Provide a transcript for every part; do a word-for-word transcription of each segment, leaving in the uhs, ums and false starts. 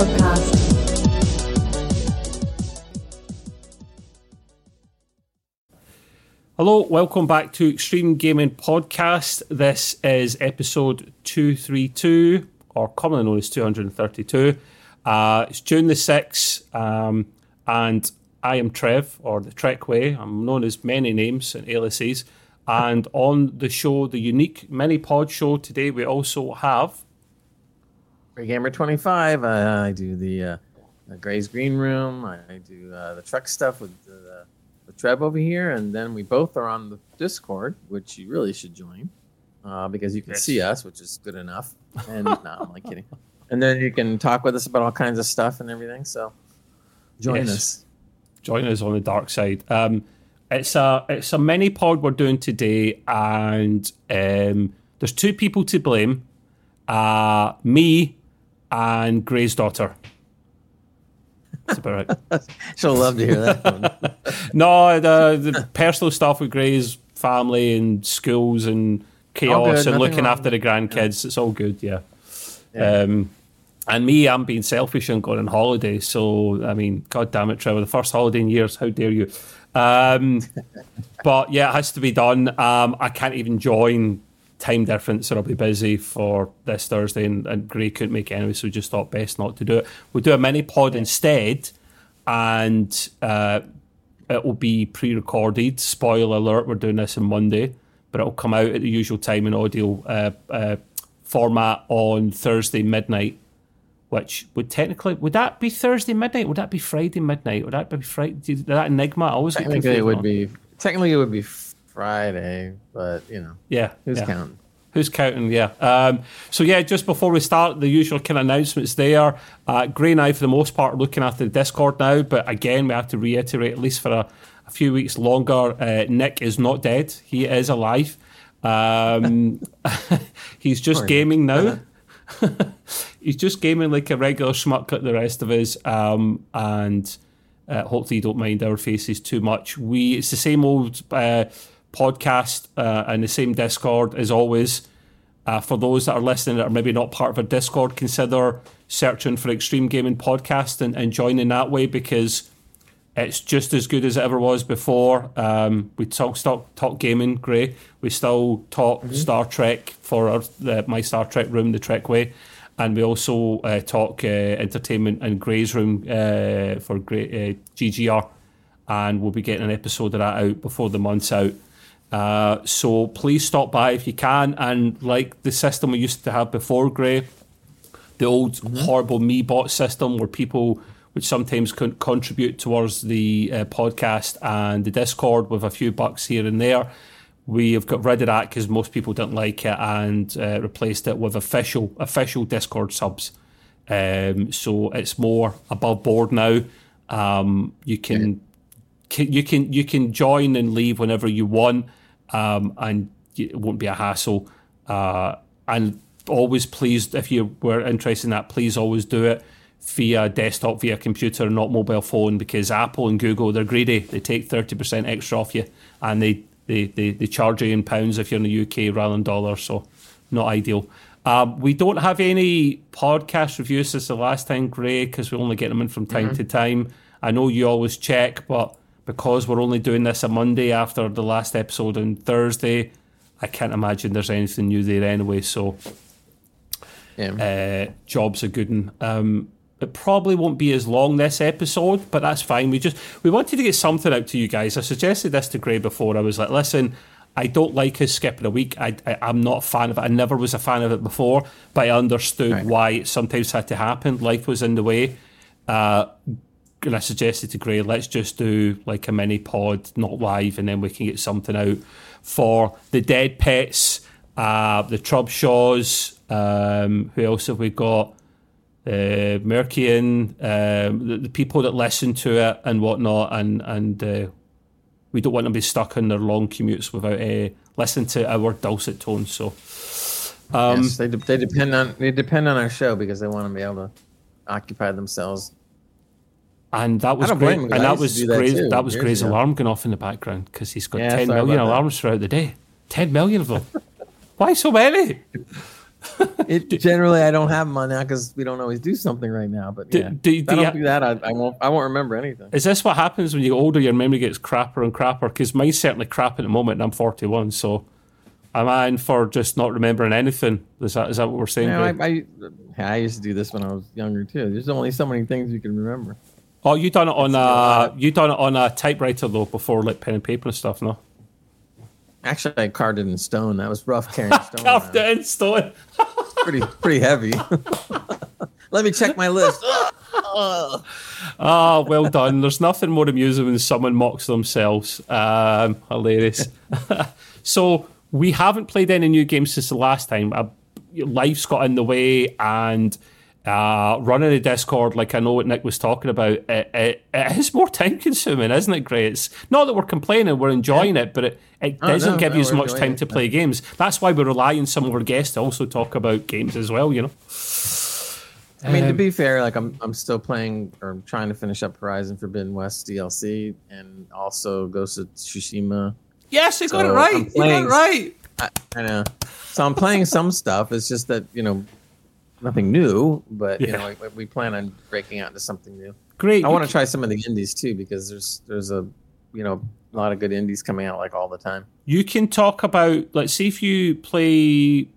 Podcast. Hello, welcome back to Extreme Gaming Podcast. This is episode two thirty-two, or commonly known as two thirty-two. Uh, it's June the sixth, um, and I am Trev, or the Trekway. I'm known as many names and aliases. And on the show, the unique mini-pod show today, we also have... Grey Gamer twenty-five. Uh, I do the uh, Gray's Green Room. I, I do uh, the truck stuff with the... the Trev over here, and then we both are on the Discord, which you really should join uh, because you can yes. see us, which is good enough. And no, I'm like kidding. And then you can talk with us about all kinds of stuff and everything. So join yes. us. Join us on the dark side. Um, it's a it's a mini pod we're doing today, and um, there's two people to blame: uh, me and Gray's daughter. That's about right. She'll love to hear that one. No, the, the personal stuff with Gray's family and schools and chaos and looking after the grandkids. Yeah. It's all good, yeah. yeah. Um, and me, I'm being selfish and going on holiday. So, I mean, God damn it, Trevor, the first holiday in years. How dare you? Um, but yeah, it has to be done. Um, I can't even join time difference, or I'll be busy for this Thursday, and, and Gray couldn't make it anyway, so we just thought best not to do it. We'll do a mini pod yeah. instead, and uh, it will be pre-recorded. Spoiler alert, we're doing this on Monday, but it'll come out at the usual time in audio uh, uh, format on Thursday midnight, which would technically, would that be Thursday midnight? Would that be Friday midnight? Would that be Friday? That Enigma? I always get technically it would on. be. Technically it would be Friday, but you know, yeah, who's yeah. counting? Who's counting? Yeah. Um, so yeah, just before we start, the usual kind of announcements there. Uh, Gray and I, for the most part, are looking after the Discord now, but again, we have to reiterate, at least for a, a few weeks longer, uh, Nick is not dead. He is alive. Um, he's just Sorry. gaming now. He's just gaming like a regular schmuck like the rest of us, um, and uh, hopefully you don't mind our faces too much. We It's the same old... Uh, podcast uh, and the same Discord as always. Uh, for those that are listening that are maybe not part of our Discord, consider searching for Extreme Gaming Podcast and, and joining that way, because it's just as good as it ever was before. Um, we talk, talk talk gaming, Gray. We still talk mm-hmm. Star Trek for our, the, my Star Trek room, the Trekway, and we also uh, talk uh, entertainment in Gray's room uh, for Gray, uh, G G R, and we'll be getting an episode of that out before the month's out. Uh, so please stop by if you can, and like the system we used to have before, Gray, the old mm-hmm. horrible MeBot system where people would sometimes con- contribute towards the uh, podcast and the Discord with a few bucks here and there. We have got rid of that because most people didn't like it, and uh, replaced it with official official Discord subs. Um, so it's more above board now. Um, you can. Yeah. You can you can join and leave whenever you want, um, and it won't be a hassle. Uh, and always, please, if you were interested in that, please always do it via desktop, via computer, not mobile phone, because Apple and Google, they're greedy. They take thirty percent extra off you, and they, they, they, they charge you in pounds if you're in the U K rather than dollars, so not ideal. Um, we don't have any podcast reviews since the last time, Gray, because we only get them in from time mm-hmm. to time. I know you always check, but because we're only doing this a Monday after the last episode on Thursday, I can't imagine there's anything new there anyway. So, yeah. uh, job's a good one. Um, it probably won't be as long this episode, but that's fine. We just we wanted to get something out to you guys. I suggested this to Gray before. I was like, listen, I don't like us skipping a week. I, I, I'm not a fan of it. I never was a fan of it before, but I understood right. why it sometimes had to happen. Life was in the way. Uh, And I suggested to Gray, let's just do like a mini pod, not live, and then we can get something out for the Dead Pets, uh, the Trubshaws. Um, who else have we got? Uh, Merkian, um, the, the people that listen to it and whatnot, and and uh, we don't want them to be stuck on their long commutes without uh, listening to our dulcet tones. So, um, yes, they de- they depend on they depend on our show because they want to be able to occupy themselves. And that was great. And that was that Gray's, that, that was Gray's alarm going off in the background because he's got yeah, ten million alarms throughout the day. Ten million of them. Why so many? It generally I don't have them on now because we don't always do something right now. But do, yeah, do, if do I don't you, do that, I, I won't. I won't remember anything. Is this what happens when you get older? Your memory gets crapper and crapper. Because mine's certainly crap at the moment, and I'm forty-one. So, am I in for just not remembering anything? Is that is that what we're saying? You know, I, I I used to do this when I was younger too. There's only so many things you can remember. Oh, you done it on a you done it on a typewriter though before, like pen and paper and stuff, no? Actually, I carved it in stone. That was rough carrying stone. Carved it in stone. pretty pretty heavy. Let me check my list. Ah, well done. There's nothing more amusing when someone mocks themselves. Um, hilarious. So we haven't played any new games since the last time. Uh, life's got in the way, and uh, running a Discord, like I know what Nick was talking about, it, it, it is more time consuming, isn't it, Gray? It's not that we're complaining, we're enjoying yeah. it, but it, it oh, doesn't no, give no, you as much time it. to play games. That's why we rely on some of our guests to also talk about games as well, you know? I mean, um, to be fair, like I'm I'm still playing or trying to finish up Horizon Forbidden West D L C and also Ghost of Tsushima. Yes, you so got it right. Playing, you got it right. I, I know. So I'm playing some stuff. It's just that, you know, nothing new, but yeah. you know, we, we plan on breaking out into something new. Great. I want to try some of the indies too because there's there's a you know a lot of good indies coming out like all the time. You can talk about, let's see if you play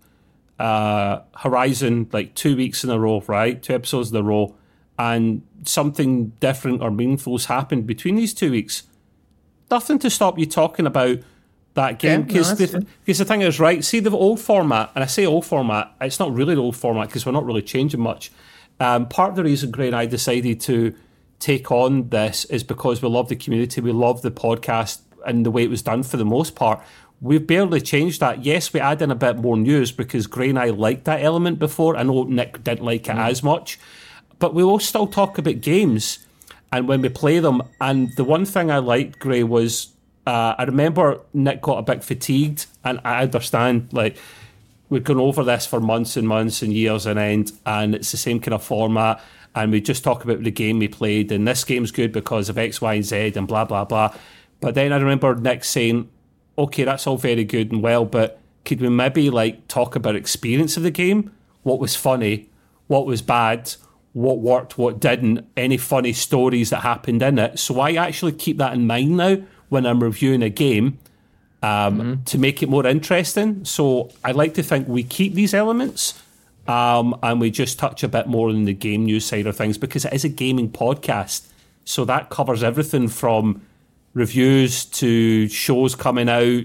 uh, Horizon like two weeks in a row, right? Two episodes in a row, and something different or meaningful has happened between these two weeks. Nothing to stop you talking about that game because yeah, no, the, the thing is, right, see the old format, and I say old format, it's not really the old format because we're not really changing much. Um, part of the reason Gray and I decided to take on this is because we love the community, we love the podcast and the way it was done for the most part. We've barely changed that. Yes, we add in a bit more news because Gray and I liked that element before. I know Nick didn't like it mm. as much, but we will still talk about games and when we play them. And the one thing I liked, Gray, was Uh, I remember Nick got a bit fatigued, and I understand, like, we've gone over this for months and months and years on end, and it's the same kind of format, and we just talk about the game we played, and this game's good because of X, Y, and Z, and blah, blah, blah. But then I remember Nick saying, okay, that's all very good and well, but could we maybe, like, talk about experience of the game? What was funny? What was bad? What worked? What didn't? Any funny stories that happened in it? So I actually keep that in mind now when I'm reviewing a game um, mm-hmm. to make it more interesting. So I like to think we keep these elements um, and we just touch a bit more on the game news side of things because it is a gaming podcast. So that covers everything from reviews to shows coming out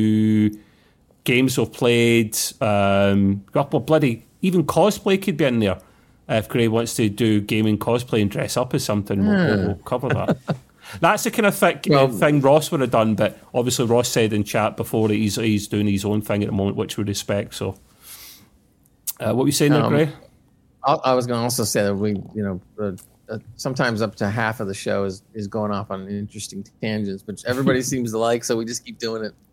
to games we've played. Um, well, bloody, even cosplay could be in there. If Gray wants to do gaming cosplay and dress up as something, mm. we'll, we'll cover that. That's the kind of thick, well, thing Ross would have done, but obviously Ross said in chat before that he's, he's doing his own thing at the moment, which we respect. So, uh, what were you saying there, um, Gray? I, I was going to also say that we, you know, uh, uh, sometimes up to half of the show is, is going off on interesting tangents, which everybody seems to like, so we just keep doing it.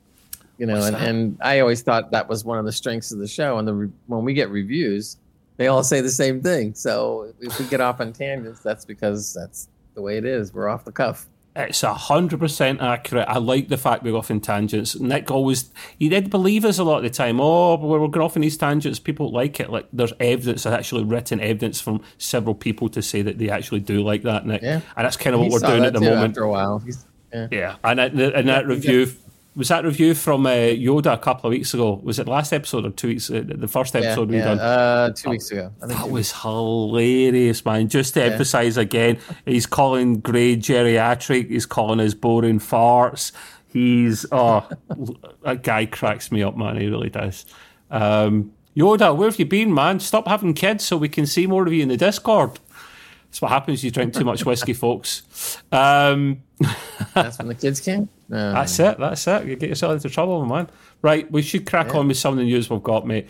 You know, and, and I always thought that was one of the strengths of the show. And the re- when we get reviews, they all say the same thing. So if we get off on tangents, that's because that's the way it is. We're off the cuff. It's a hundred percent accurate. I like the fact we go off in tangents. Nick always, he did believe us a lot of the time. Oh, we're going off in these tangents. People like it. Like there's evidence, actually written evidence from several people to say that they actually do like that, Nick. Yeah. And that's kind of what he we're doing at the moment. After a while, He's, yeah. yeah. And in that yeah, review. Was that review from uh, Yoda a couple of weeks ago? Was it last episode or two weeks? Uh, the first episode yeah, we yeah, done? Uh, two weeks ago. I think that was hilarious, man. Just to yeah. emphasise again, he's calling Gray geriatric. He's calling us boring farts. He's, oh, that guy cracks me up, man. He really does. Um, Yoda, where have you been, man? Stop having kids so we can see more of you in the Discord. That's what happens when you drink too much whiskey, folks. Um, That's when the kids came? No. That's it, that's it. You get yourself into trouble, man. Right, we should crack yeah. on with some of the news we've got, mate.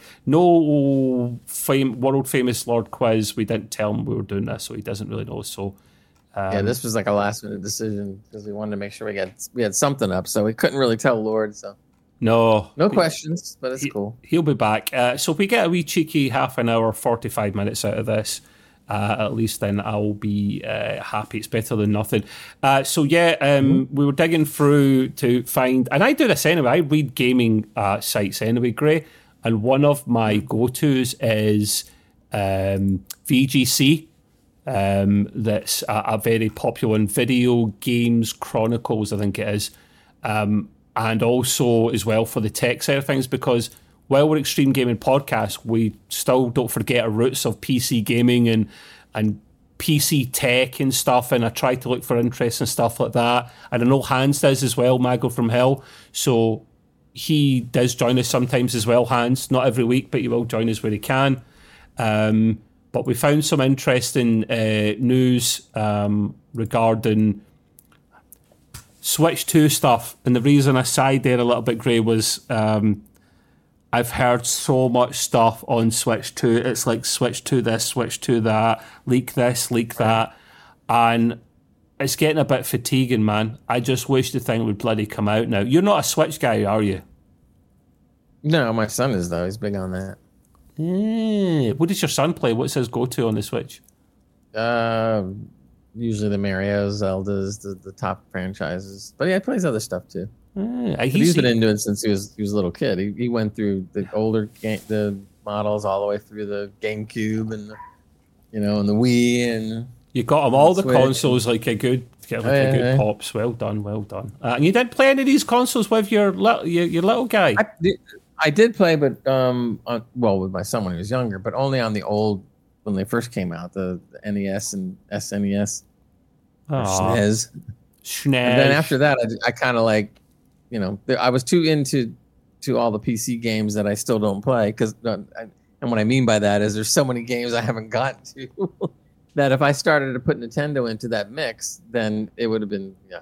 No fame, world famous Lord Quiz. We didn't tell him we were doing this, so he doesn't really know. So, um, yeah, this was like a last minute decision because we wanted to make sure we got we had something up, so we couldn't really tell Lord. So no, no questions, but it's he, cool. He'll be back. Uh, so if we get a wee cheeky half an hour, forty-five minutes out of this. Uh, at least then I'll be uh, happy. It's better than nothing. Uh, so yeah, um, mm-hmm. we were digging through to find, and I do this anyway. I read gaming uh, sites anyway, Gray. and one of my go-tos is um, V G C. Um, that's a, a very popular one, Video Games Chronicles, I think it is. Um, and also as well for the tech side of things, because while we're Extreme Gaming Podcast, we still don't forget our roots of P C gaming and and P C tech and stuff, and I try to look for interesting stuff like that. And I know Hans does as well, Mago from Hell. So he does join us sometimes as well, Hans. Not every week, but he will join us where he can. Um, but we found some interesting uh, news um, regarding Switch two stuff. And the reason I sighed there a little bit, Gray, was um, I've heard so much stuff on Switch two. It's like Switch two this, Switch two that, leak this, leak that. And it's getting a bit fatiguing, man. I just wish the thing would bloody come out now. You're not a Switch guy, are you? No, my son is, though. He's big on that. Yeah. What does your son play? What's his go-to on the Switch? Uh, usually the Marios, Zeldas, the, the top franchises. But yeah, he plays other stuff, too. Yeah, he's, he's been into it since he was he was a little kid. He he went through the older game, the models all the way through the GameCube and the, you know, and the Wii, and you got them all the Switch. Consoles like a good get like oh, yeah, a good yeah. pops. Well done, well done. Uh, and you didn't play any of these consoles with your little your, your little guy. I did, I did play, but um, on, well, with my son when he was younger, but only on the old when they first came out, the, the N E S and S N E S, or S N E S. S And then after that, I, I kind of like. You know, I was too into to all the P C games that I still don't play. Because, uh, and what I mean by that is there's so many games I haven't gotten to that if I started to put Nintendo into that mix, then it would have been, yeah,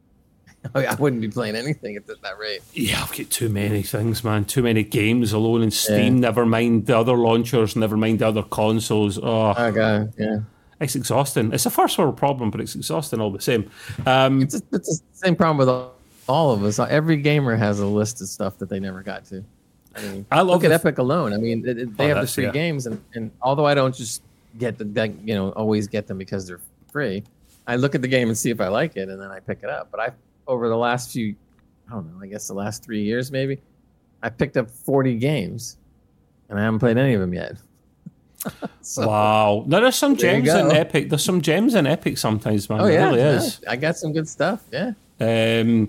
I wouldn't be playing anything at that rate. Yeah, I've got too many things, man. Too many games alone in Steam. Yeah. Never mind the other launchers. Never mind the other consoles. Oh, Oh god, yeah. It's exhausting. It's a first world problem, but it's exhausting all the same. Um, It's, it's the same problem with all. All of us, every gamer has a list of stuff that they never got to. I mean, I love look at the- Epic alone. I mean, it, it, they Oh, have the that's- free yeah. games, and, and although I don't just get the, that, you know, always get them because they're free, I look at the game and see if I like it, and then I pick it up. But I, over the last few, I don't know, I guess the last three years maybe, I picked up forty games, and I haven't played any of them yet. So, wow. Now, there's some There you gems in go. Epic. There's some gems in Epic sometimes, man. Oh There yeah, really yeah, is. I got some good stuff. Yeah. Um,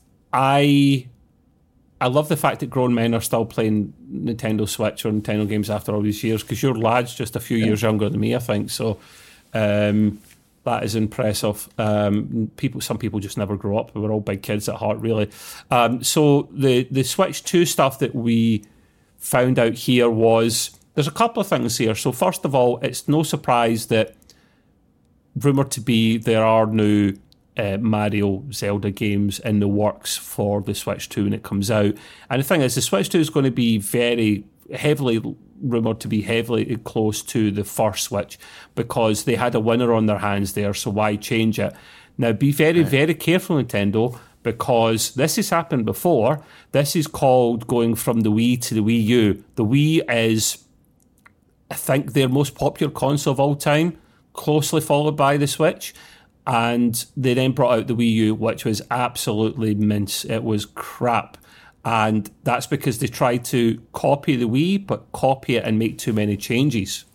I I love the fact that grown men are still playing Nintendo Switch or Nintendo games after all these years, because your lad's just a few Yeah. years younger than me, I think. So um, that is impressive. Um, people, some people just never grow up. We're all big kids at heart, really. Um, so the the Switch two stuff that we found out here was there's a couple of things here. So first of all, it's no surprise that rumored to be there are new uh, Mario Zelda games in the works for the Switch two when it comes out. And the thing is, the Switch two is going to be very heavily rumored to be heavily close to the first Switch, because they had a winner on their hands there, so why change it? Now, be very, Right. very careful, Nintendo, because this has happened before. This is called going from the Wii to the Wii U. The Wii is, I think, their most popular console of all time, closely followed by the Switch. And they then brought out the Wii U, which was absolutely mince. It was crap. And that's because they tried to copy the Wii, but copy it and make too many changes.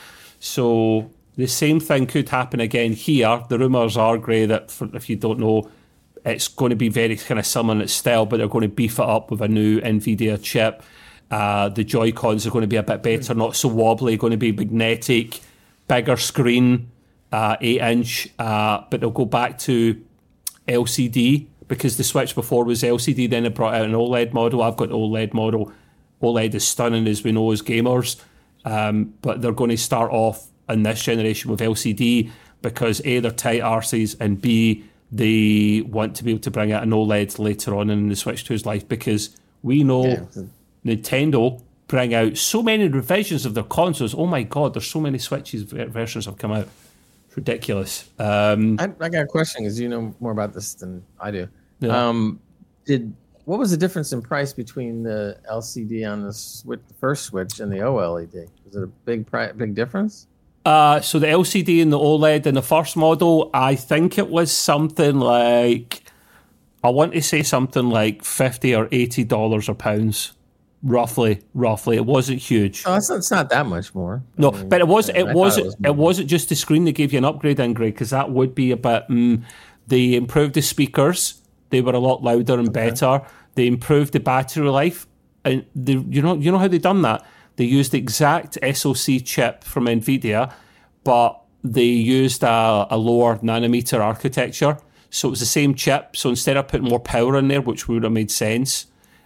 So the same thing could happen again here. The rumours are, Gray, that for, if you don't know, it's going to be very kind of similar in its style, but they're going to beef it up with a new NVIDIA chip. Uh, the Joy-Cons are going to be a bit better, not so wobbly, going to be magnetic, bigger screen, uh, eight inch, uh, but they'll go back to L C D, because the Switch before was L C D, then it brought out an OLED model. I've got an OLED model. OLED is stunning, as we know as gamers, um, but they're going to start off in this generation with L C D because A, they're tight arses, and B, they want to be able to bring out an OLED later on in the Switch two's life, because we know Yeah. Nintendo bring out so many revisions of their consoles. Oh my God, there's so many Switches ver- versions have come out. It's ridiculous. Um, I, I got a question because you know more about this than I do. Yeah. Um, did what was the difference in price between the L C D on the Switch, the first Switch, and the OLED? Was it a big pri- big difference? Uh, so the L C D and the OLED in the first model, I think it was something like, I want to say something like fifty or eighty dollars or pounds. roughly, roughly. It wasn't huge. Oh, it's not, it's not that much more. No, I mean, but it was. yeah, It I wasn't. thought It, it was wasn't just the screen that gave you an upgrade in, Greg, because that would be a bit. Mm, they improved the speakers. They were a lot louder and Okay. better. They improved the battery life, and they, you know, you know how they done that. They used the exact S O C chip from NVIDIA, but they used a, a lower nanometer architecture. So it was the same chip. So instead of putting more power in there, which would have made sense,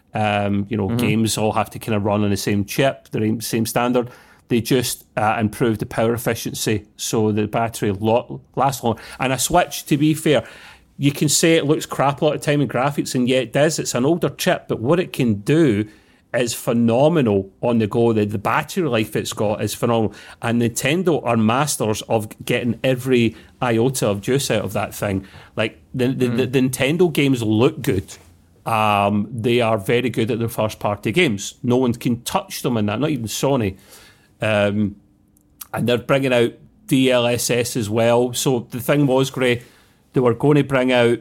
um, you know, mm-hmm. games all have to kind of run on the same chip, the same standard. They just uh, improved the power efficiency, so the battery lot lasts longer. And a Switch, to be fair, you can say it looks crap a lot of time in graphics, and yet it does. It's an older chip, but what it can do is phenomenal on the go. The, the battery life it's got is phenomenal. And Nintendo are masters of getting every iota of juice out of that thing. Like, the, the, mm. the, the Nintendo games look good. Um, they are very good at their first-party games. No one can touch them in that, not even Sony. Um, and they're bringing out D L S S as well. So the thing was, Gray, they were going to bring out,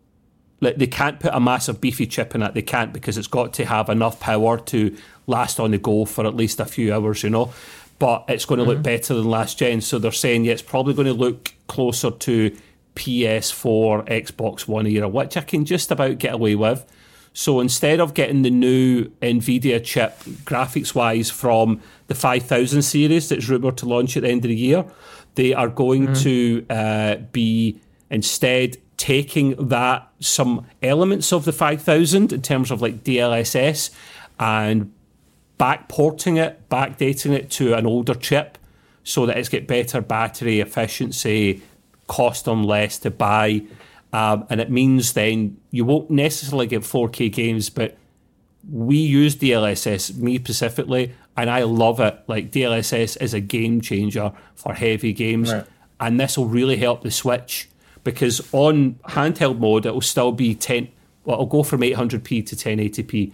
like, they can't put a massive beefy chip in it. They can't, because it's got to have enough power to last on the go for at least a few hours, you know. But it's going to mm-hmm. look better than last gen. So they're saying, yeah, it's probably going to look closer to P S four, Xbox One era, which I can just about get away with. So instead of getting the new NVIDIA chip, graphics-wise, from the five thousand series that's rumoured to launch at the end of the year, they are going mm-hmm. to uh, be instead taking that, some elements of the five thousand in terms of like D L S S, and backporting it, backdating it to an older chip so that it's got better battery efficiency, cost them less to buy. Um, and it means then you won't necessarily get four K games, but we use D L S S, me specifically, and I love it. Like, D L S S is a game changer for heavy games, right. And this will really help the Switch, because on handheld mode it will still be ten. Well, it'll go from eight hundred p to ten eighty p,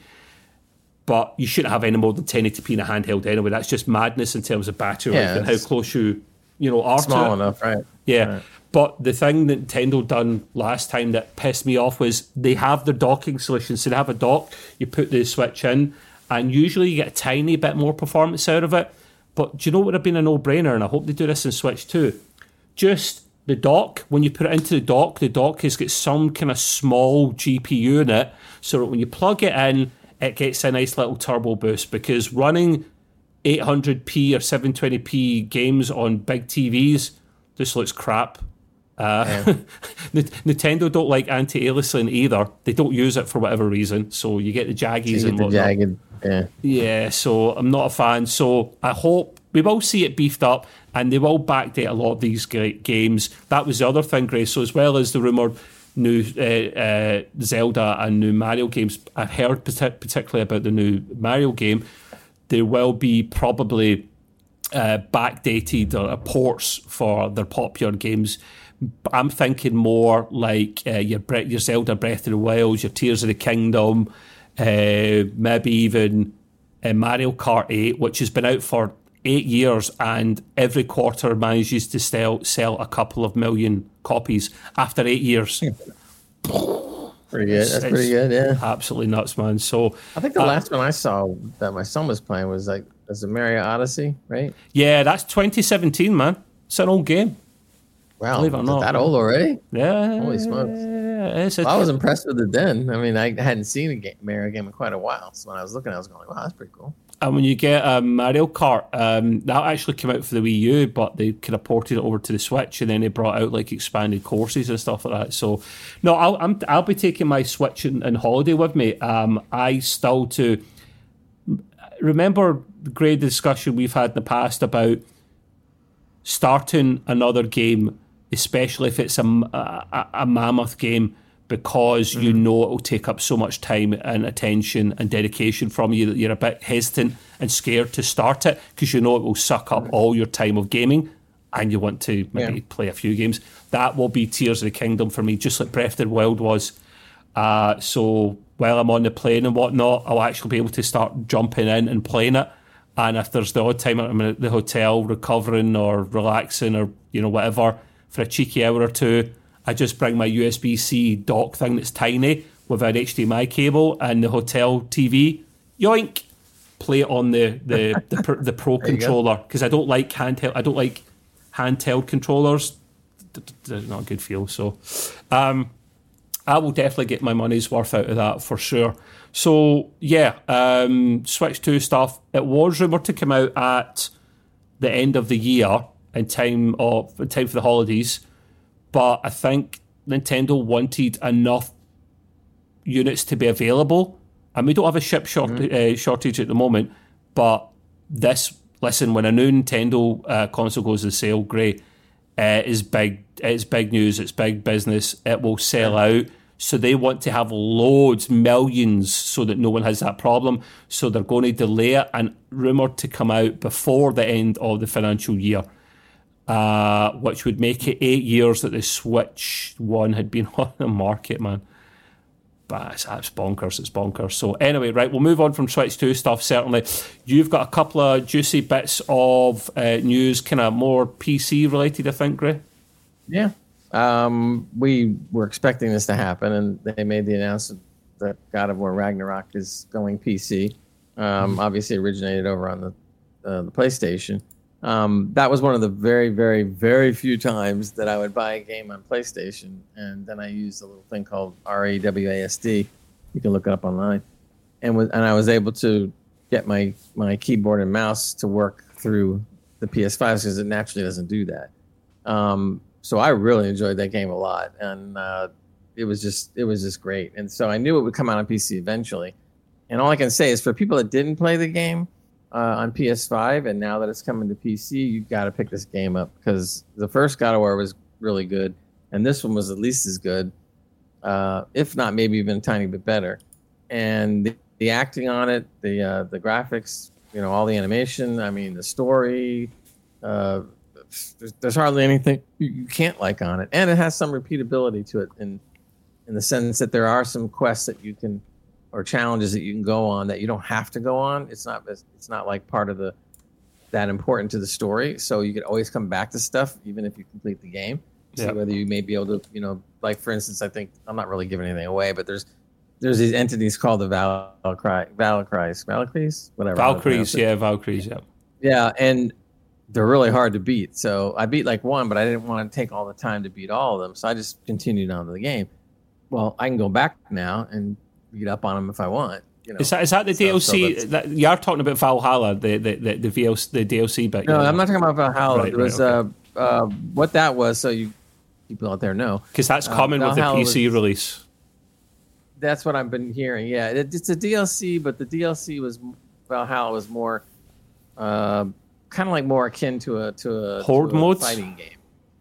but you shouldn't have any more than ten eighty p in a handheld anyway. That's just madness in terms of battery yeah, life and how close you, you know, are small to it. enough, right? Yeah. Right. But the thing that Nintendo done last time that pissed me off was they have their docking solution. So they have a dock, you put the Switch in, and usually you get a tiny bit more performance out of it. But do you know what would have been a no-brainer? And I hope they do this in Switch too. Just the dock, when you put it into the dock, the dock has got some kind of small G P U in it, so that when you plug it in, it gets a nice little turbo boost, because running eight hundred p or seven twenty p games on big T Vs just looks crap. Uh, yeah. Nintendo don't like anti-aliasing either. They don't use it for whatever reason, so you get the jaggies so and whatnot. Jagged, yeah. yeah, so I'm not a fan. So I hope we will see it beefed up, and they will backdate a lot of these great games. That was the other thing, Grace. So as well as the rumoured new uh, uh, Zelda and new Mario games, I heard particularly about the new Mario game. There will be probably uh, backdated or uh, ports for their popular games. I'm thinking more like uh, your Bre- your Zelda Breath of the Wild, your Tears of the Kingdom, uh, maybe even uh, Mario Kart eight, which has been out for eight years and every quarter manages to sell, sell a couple of million copies after eight years. Pretty good. That's pretty good, yeah. Absolutely nuts, man. So I think the uh, last one I saw that my son was playing was like, was the Mario Odyssey, right? Yeah, that's twenty seventeen, man. It's an old game. Wow, believe it or not, that old already? Yeah. Holy smokes. Yeah, well, I was impressed with it then. I mean, I hadn't seen a game, Mario game in quite a while. So when I was looking, I was going, wow, that's pretty cool. And when you get um, Mario Kart, um, that actually came out for the Wii U, but they kind of ported it over to the Switch, and then they brought out like expanded courses and stuff like that. So, no, I'll I'm, I'll be taking my Switch and, and holiday with me. Um, I still to remember the great discussion we've had in the past about starting another game, especially if it's a, a, a mammoth game, because mm-hmm. you know it will take up so much time and attention and dedication from you that you're a bit hesitant and scared to start it, because you know it will suck up all your time of gaming and you want to maybe yeah. play a few games. That will be Tears of the Kingdom for me, just like Breath of the Wild was. Uh, so while I'm on the plane and whatnot, I'll actually be able to start jumping in and playing it. And if there's the odd time I'm at the hotel recovering or relaxing or, you know, whatever, for a cheeky hour or two, I just bring my U S B-C dock thing that's tiny with an H D M I cable and the hotel T V. Yoink! play it on the the the, pro, the Pro controller because I don't like handheld. I don't like handheld controllers. They're not a good feel. So, um, I will definitely get my money's worth out of that for sure. So yeah, um, Switch two stuff. It was rumored to come out at the end of the year in time of in time for the holidays, but I think Nintendo wanted enough units to be available, and we don't have a chip short, mm-hmm. uh, shortage at the moment. But this, listen, when a new Nintendo uh, console goes on sale, great, uh, is big. It's big news. It's big business. It will sell out. So they want to have loads, millions, so that no one has that problem. So they're going to delay it and rumoured to come out before the end of the financial year, uh, which would make it eight years that the Switch one had been on the market, man. But it's, it's bonkers, it's bonkers. So anyway, right, we'll move on from Switch two stuff, certainly. You've got a couple of juicy bits of uh, news, kind of more P C related, I think, Gray? Yeah. Um, we were expecting this to happen, and they made the announcement that God of War Ragnarok is going P C. Um, obviously originated over on the uh, the PlayStation. Um, that was one of the very, very, very few times that I would buy a game on PlayStation, and then I used a little thing called R A W A S D. You can look it up online, and was, and I was able to get my my keyboard and mouse to work through the P S five because it naturally doesn't do that. Um, So I really enjoyed that game a lot, and uh, it was just it was just great. And so I knew it would come out on P C eventually. And all I can say is for people that didn't play the game uh, on P S five, and now that it's coming to P C, you've got to pick this game up because the first God of War was really good, and this one was at least as good, uh, if not maybe even a tiny bit better. And the, the acting on it, the uh, the graphics, you know, all the animation. I mean, the story. Uh, There's, there's hardly anything you, you can't like on it, and it has some repeatability to it in in the sense that there are some quests that you can or challenges that you can go on that you don't have to go on. It's not it's not like part of the that important to the story, so you could always come back to stuff even if you complete the game. See yeah. whether you may be able to, you know, like for instance, I think I'm not really giving anything away, but there's there's these entities called the Valkyries, Valkyries, Valkyries, whatever. Valkyries, yeah, Valkyries, yeah, yeah, and they're really hard to beat. So I beat like one, but I didn't want to take all the time to beat all of them. So I just continued on to the game. Well, I can go back now and beat up on them if I want. You know, is that is that the so, D L C? So that, you are talking about Valhalla, the the the, the, V L C, the D L C bit. No, I'm not talking about Valhalla. Right, it was right, okay. uh, uh, what that was. So you people out there know because that's coming uh, with the P C was, release. That's what I've been hearing. Yeah, it, it's a D L C, but the D L C was Valhalla was more. Uh, kind of like more akin to a to a, Horde to a modes? fighting game.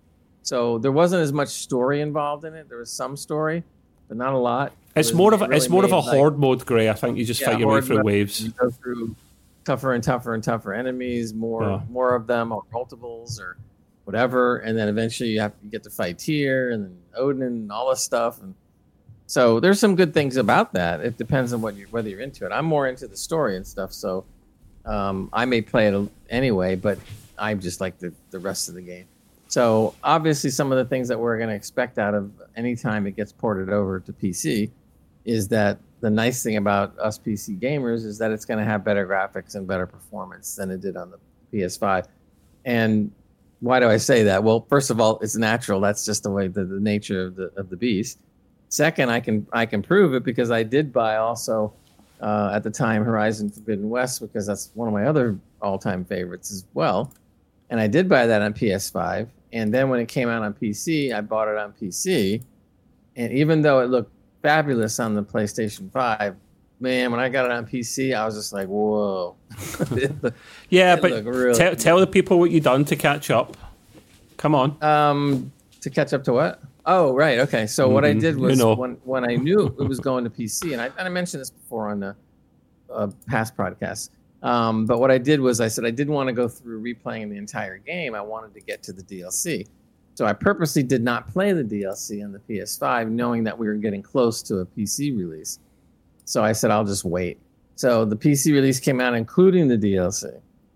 So there wasn't as much story involved in it. There was some story, but not a lot. It's it more of a, really it's more of a like, horde mode, Gray. I think you just yeah, fight your way through waves. You go through tougher and tougher and tougher enemies, more yeah. more of them, or multiples, or whatever, and then eventually you have to get to fight Tyr and then Odin and all this stuff. And so there's some good things about that. It depends on what you whether you're into it. I'm more into the story and stuff, so. Um, I may play it anyway, but I just like the, the rest of the game. So obviously some of the things that we're going to expect out of any time it gets ported over to P C is that the nice thing about us P C gamers is that it's going to have better graphics and better performance than it did on the P S five. And why do I say that? Well, first of all, it's natural. That's just the way the, the nature of the of the beast. Second, I can I can prove it because I did buy also Uh, at the time, Horizon Forbidden West, because that's one of my other all-time favorites as well. And I did buy that on P S five. And then when it came out on P C, I bought it on P C. And even though it looked fabulous on the PlayStation five, man, when I got it on P C, I was just like, whoa. yeah, but really tell, tell the people what you done to catch up. Come on. Um, to catch up to what? Oh, right. Okay. So mm-hmm. what I did was you know. when when I knew it was going to P C, and I, and I mentioned this before on the uh, past podcast, um, but what I did was I said I didn't want to go through replaying the entire game. I wanted to get to the D L C. So I purposely did not play the D L C on the P S five, knowing that we were getting close to a P C release. So I said, I'll just wait. So the P C release came out, including the D L C.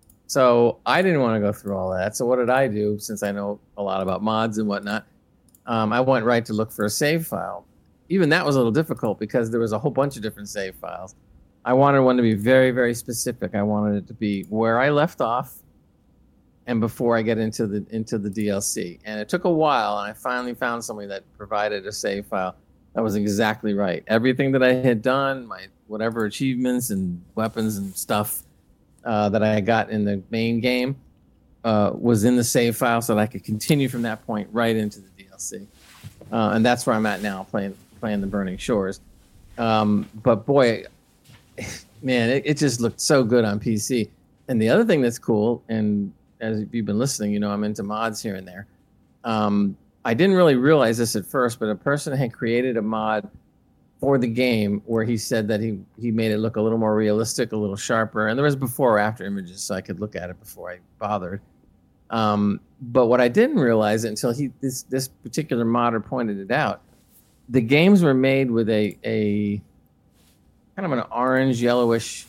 So I didn't want to go through all that. So what did I do, since I know a lot about mods and whatnot? Um, I went right to look for a save file. Even that was a little difficult because there was a whole bunch of different save files. I wanted one to be very, very specific. I wanted it to be where I left off, and before I get into the into the D L C. And it took a while, and I finally found somebody that provided a save file that was exactly right. Everything that I had done, my whatever achievements and weapons and stuff uh, that I got in the main game, uh, was in the save file, so that I could continue from that point right into the D L C. Uh, and that's where I'm at now, playing playing the Burning Shores. Um, but boy, man, it, it just looked so good on P C. And the other thing that's cool, and as you've been listening, you know I'm into mods here and there. Um, I didn't really realize this at first, but a person had created a mod for the game where he said that he, he made it look a little more realistic, a little sharper. And there was before or after images, so I could look at it before I bothered. Um, but what I didn't realize until he this this particular modder pointed it out, the games were made with a a kind of an orange yellowish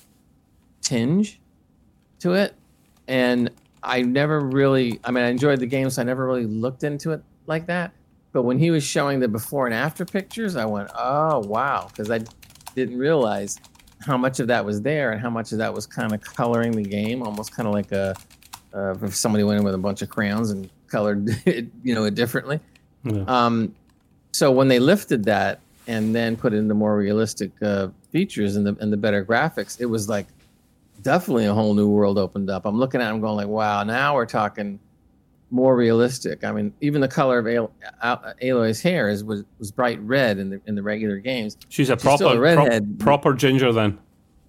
tinge to it, and I never really I mean I enjoyed the game, so I never really looked into it like that. But when he was showing the before and after pictures, I went, oh wow, because I didn't realize how much of that was there and how much of that was kind of coloring the game, almost kind of like a Uh, if somebody went in with a bunch of crayons and colored it, you know, it differently. Yeah. Um, so when they lifted that and then put in the more realistic uh, features and the and the better graphics, it was like definitely a whole new world opened up. I'm looking at them going like, wow, now we're talking more realistic. I mean, even the color of Al- Al- Aloy's hair is was, was bright red in the in the regular games. She's a She's proper a redhead. Pro- proper ginger then.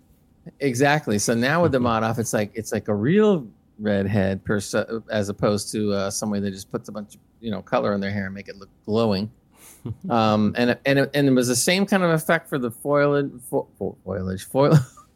Exactly. So now with the mod off, it's like it's like a real redhead per se, as opposed to uh, somebody that just puts a bunch of you know color in their hair and make it look glowing. um, and and it, and it was the same kind of effect for the foliage, fo- fo- foliage, foil,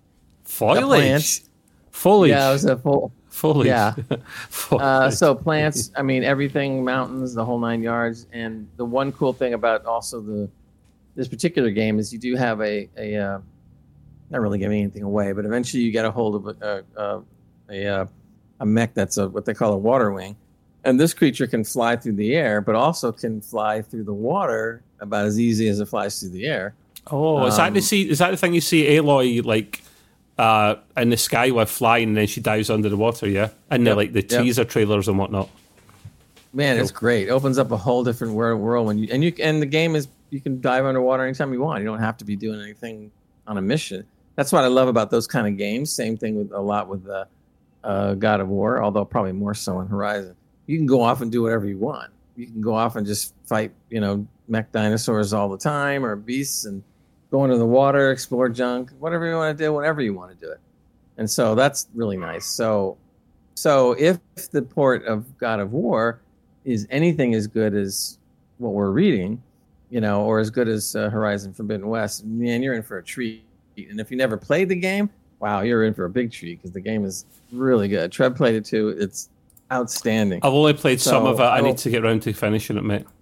foliage, foliage. Yeah, it was a full foliage. Yeah. uh, so plants. I mean, everything, mountains, the whole nine yards. And the one cool thing about also the this particular game is you do have a a uh, not really giving anything away, but eventually you get a hold of a a, a, a a mech that's a what they call a water wing, and this creature can fly through the air, but also can fly through the water about as easy as it flies through the air. Oh, um, is that the see? Is that the thing you see Aloy like uh, in the sky with flying, and then she dives under the water? Yeah, and yep, the like the yep. teaser trailers and whatnot. Man, it's great. It opens up a whole different world when you and you and the game is you can dive underwater anytime you want. You don't have to be doing anything on a mission. That's what I love about those kind of games. Same thing with a lot with the. Uh, God of War, although probably more so in Horizon. You can go off and do whatever you want. You can go off and just fight, you know, mech dinosaurs all the time or beasts and go into the water, explore junk, whatever you want to do, whenever you want to do it. And so that's really nice. So, so if the port of God of War is anything as good as what we're reading, you know, or as good as uh, Horizon Forbidden West, man, you're in for a treat. And if you never played the game, wow, you're in for a big treat because the game is really good. Trev played it too. It's outstanding. I've only played so, some of it. I need to get around to finishing it, mate.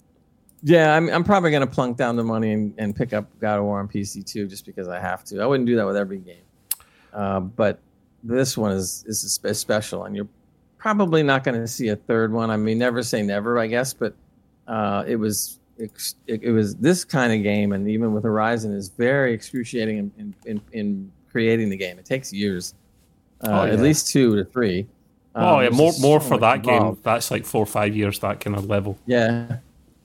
Yeah, I'm, I'm probably going to plunk down the money and, and pick up God of War on P C too, just because I have to. I wouldn't do that with every game. Uh, but this one is, is special, and you're probably not going to see a third one. I mean, never say never, I guess, but uh, it was it, it was this kind of game, and even with Horizon, is very excruciating in, in, in, in creating the game. It takes years, uh, oh, yeah. at least two to three. Um, oh yeah, more more so for that involved. game. That's like four or five years, that kind of level. Yeah.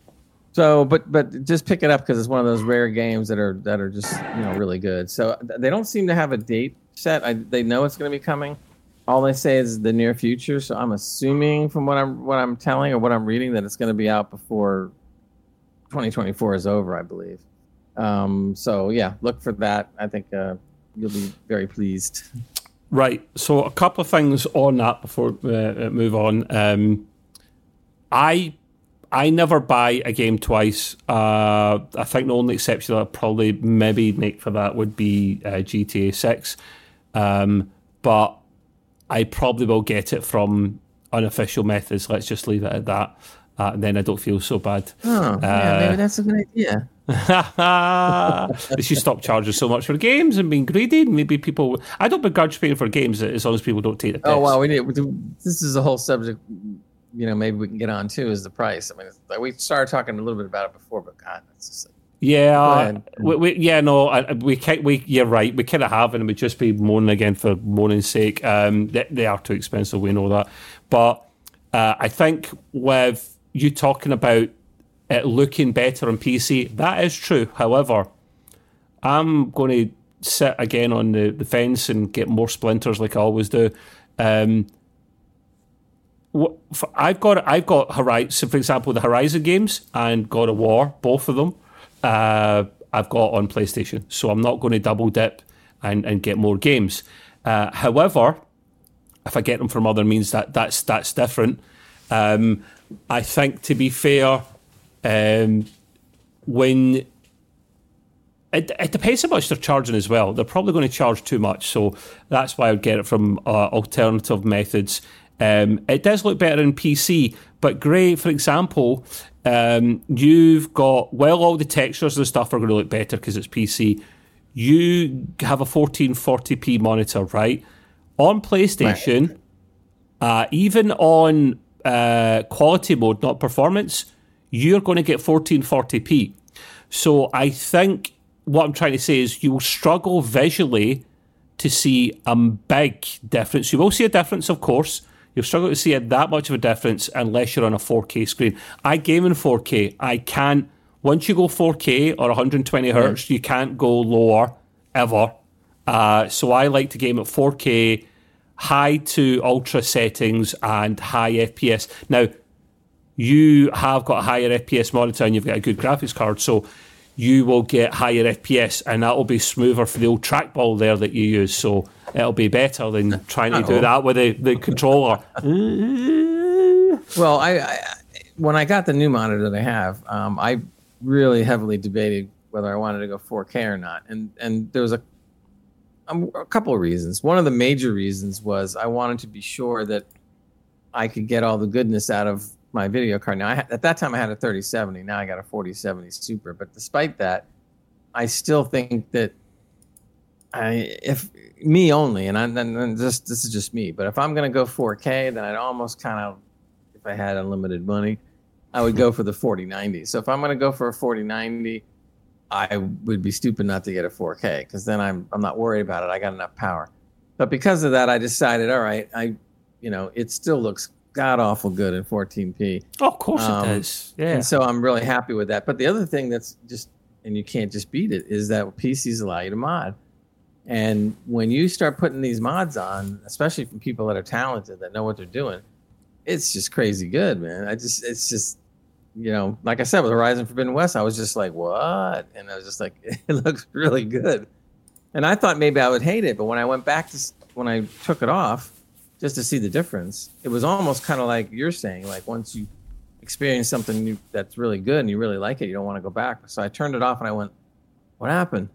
So, but but just pick it up because it's one of those rare games that are that are just you know really good. So they don't seem to have a date set. I, they know it's going to be coming. All they say is the near future. So I'm assuming from what I'm what I'm telling or what I'm reading that it's going to be out before twenty twenty-four is over, I believe. Um, so yeah, look for that. I think. Uh, You'll be very pleased. Right. So a couple of things on that before we uh, move on. Um, I I never buy a game twice. Uh, I think the only exception I'd probably maybe make for that would be uh, G T A six. Um, but I probably will get it from unofficial methods. Let's just leave it at that. Uh, and then I don't feel so bad. Oh, uh, yeah, maybe that's a good idea. They should stop charging so much for games and being greedy. Maybe people. I don't begrudge paying for games as long as people don't take the piss. Oh wow, we need. This is a whole subject. You know, maybe we can get on too. Is the price? I mean, like we started talking a little bit about it before, but God, it's just like Yeah, uh, we, we, yeah, no, I, we can't. We, you're right. We kind of have, and we'd just be moaning again for moaning's sake. Um, they, they are too expensive. We know that, but uh, I think with you talking about it looking better on P C, that is true. However, I'm going to sit again on the, the fence and get more splinters like I always do. Um, I've got I've got Horizon, for example, the Horizon games and God of War, both of them. Uh, I've got on PlayStation, so I'm not going to double dip and, and get more games. Uh, however, if I get them from other means, that that's that's different. Um, I think, to be fair, um, when it, it depends how much they're charging as well. They're probably going to charge too much, so that's why I would get it from uh, alternative methods. Um, it does look better in P C, but Gray, for example, um, you've got, well, all the textures and stuff are going to look better because it's P C. You have a fourteen forty p monitor, right? On PlayStation, right. Uh, even on uh, quality mode, not performance, you're going to get fourteen forty p. So I think what I'm trying to say is you will struggle visually to see a big difference. You will see a difference, of course. You'll struggle to see it that much of a difference unless you're on a four K screen. I game in four K. I can't, once you go four K or one hundred twenty hertz, mm. you can't go lower ever. Uh, so I like to game at four K, high to ultra settings and high F P S. Now, you have got a higher F P S monitor and you've got a good graphics card, so you will get higher F P S and that will be smoother for the old trackball there that you use. So it'll be better than trying to do that with the, the controller. Well, I, I when I got the new monitor that I have, um, I really heavily debated whether I wanted to go four K or not. And and there was a, um, a couple of reasons. One of the major reasons was I wanted to be sure that I could get all the goodness out of my video card. Now, I, at that time, I had a thirty seventy. Now I got a forty seventy Super. But despite that, I still think that I, if me only, and, I, and just this is just me, but if I'm going to go four K, then I'd almost kind of, if I had unlimited money, I would go for the forty ninety. So if I'm going to go for a forty ninety, I would be stupid not to get a four K because then I'm I'm not worried about it. I got enough power. But because of that, I decided, all right, I, you know, it still looks god awful good in fourteen P. Oh, of course um, it does. Yeah. And so I'm really happy with that. But the other thing that's just, and you can't just beat it, is that P Cs allow you to mod. And when you start putting these mods on, especially from people that are talented, that know what they're doing, it's just crazy good, man. I just, it's just, you know, like I said, with Horizon Forbidden West, I was just like, what? And I was just like, it looks really good. And I thought maybe I would hate it. But when I went back to, when I took it off, just to see the difference, it was almost kind of like you're saying, like once you experience something new that's really good and you really like it, you don't want to go back. So I turned it off and I went, what happened?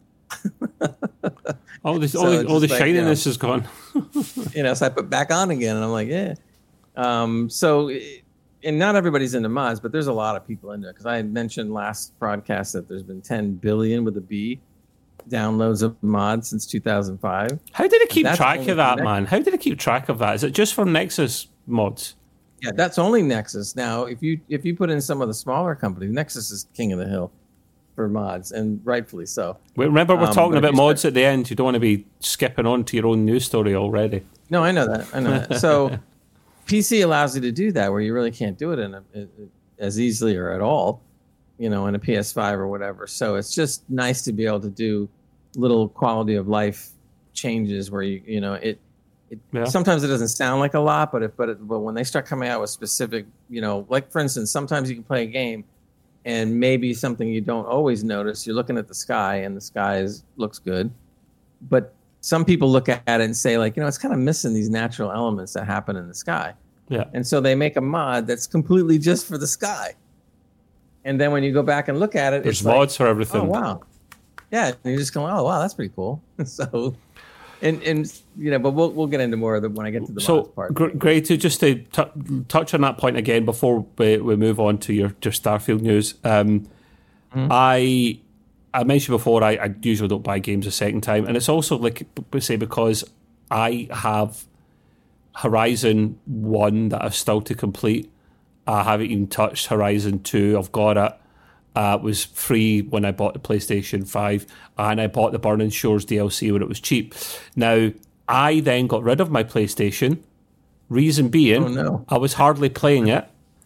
all this, so all the, all the like, shininess you know, is gone. You know, so I put back on again and I'm like, yeah. Um, so, and not everybody's into mods, but there's a lot of people into it. Because I had mentioned last broadcast that there's been ten billion with a B downloads of mods since two thousand five. How did it keep track of that, Nexus. man? How did it keep track of that? Is it just for Nexus mods? Yeah, that's only Nexus. Now, if you if you put in some of the smaller companies, Nexus is king of the hill for mods, and rightfully so. Wait, remember, we're um, talking about mods start... at the end. You don't want to be skipping on to your own news story already. No, I know that. I know that. So P C allows you to do that, where you really can't do it in a, it, as easily or at all, you know, in a P S five or whatever. So it's just nice to be able to do little quality of life changes where you you know it. It, yeah. Sometimes it doesn't sound like a lot, but if, but it, but when they start coming out with specific, you know, like for instance, sometimes you can play a game, and maybe something you don't always notice. You're looking at the sky, and the sky is, looks good, but some people look at it and say, like, you know, it's kind of missing these natural elements that happen in the sky. Yeah. And so they make a mod that's completely just for the sky. And then when you go back and look at it, there's it's mods like, for everything. Oh wow, yeah, and you're just going, oh wow, that's pretty cool. So. And, and you know, but we'll we'll get into more of the when I get to the so, mods part. So, great to just to t- touch on that point again before we, we move on to your, your Starfield news. Um, mm-hmm. I I mentioned before I, I usually don't buy games a second time, and it's also like we say because I have Horizon One that I've still to complete. I haven't even touched Horizon Two. I've got it. Uh, it was free when I bought the PlayStation five, and I bought the Burning Shores D L C when it was cheap. Now, I then got rid of my PlayStation. Reason being, oh, no. I was hardly playing it.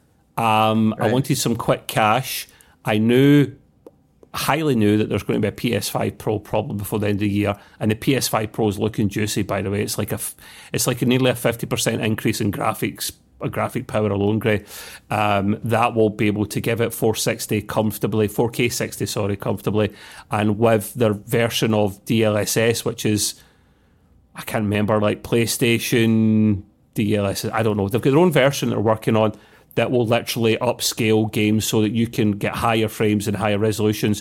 Um, right. I wanted some quick cash. I knew, highly knew that there's going to be a P S five Pro probably before the end of the year, and the P S five Pro is looking juicy. By the way, it's like a, it's like a nearly a fifty percent increase in graphics. A graphic power alone, Gray, um, that will be able to give it four sixty comfortably, four K sixty, sorry, comfortably, and with their version of D L S S, which is, I can't remember, like PlayStation D L S S, I don't know, they've got their own version they're working on that will literally upscale games so that you can get higher frames and higher resolutions.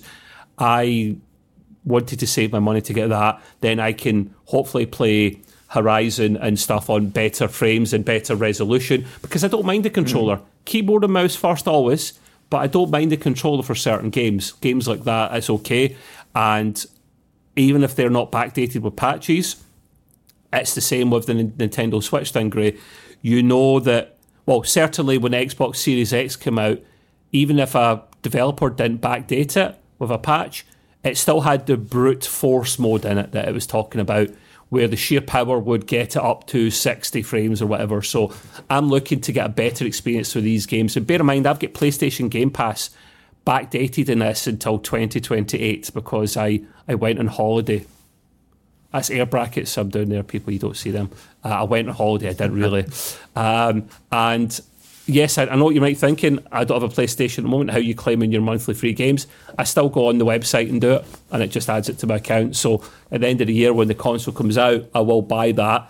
I wanted to save my money to get that, then I can hopefully play Horizon and stuff on better frames and better resolution, because I don't mind the controller. Mm. Keyboard and mouse first always, but I don't mind the controller for certain games. Games like that, it's okay. And even if they're not backdated with patches, it's the same with the Nintendo Switch thing, Gray. You know that, well, certainly when the Xbox Series X came out, even if a developer didn't backdate it with a patch, it still had the brute force mode in it that it was talking about, where the sheer power would get it up to sixty frames or whatever. So I'm looking to get a better experience for these games. And bear in mind, I've got PlayStation Game Pass backdated in this until twenty twenty-eight because I, I went on holiday. That's air brackets up down there, people, you don't see them. Uh, I went on holiday, I didn't really. Um, and yes, I, I know what you might be thinking. I don't have a PlayStation at the moment. How are you claiming your monthly free games? I still go on the website and do it, and it just adds it to my account. So at the end of the year, when the console comes out, I will buy that.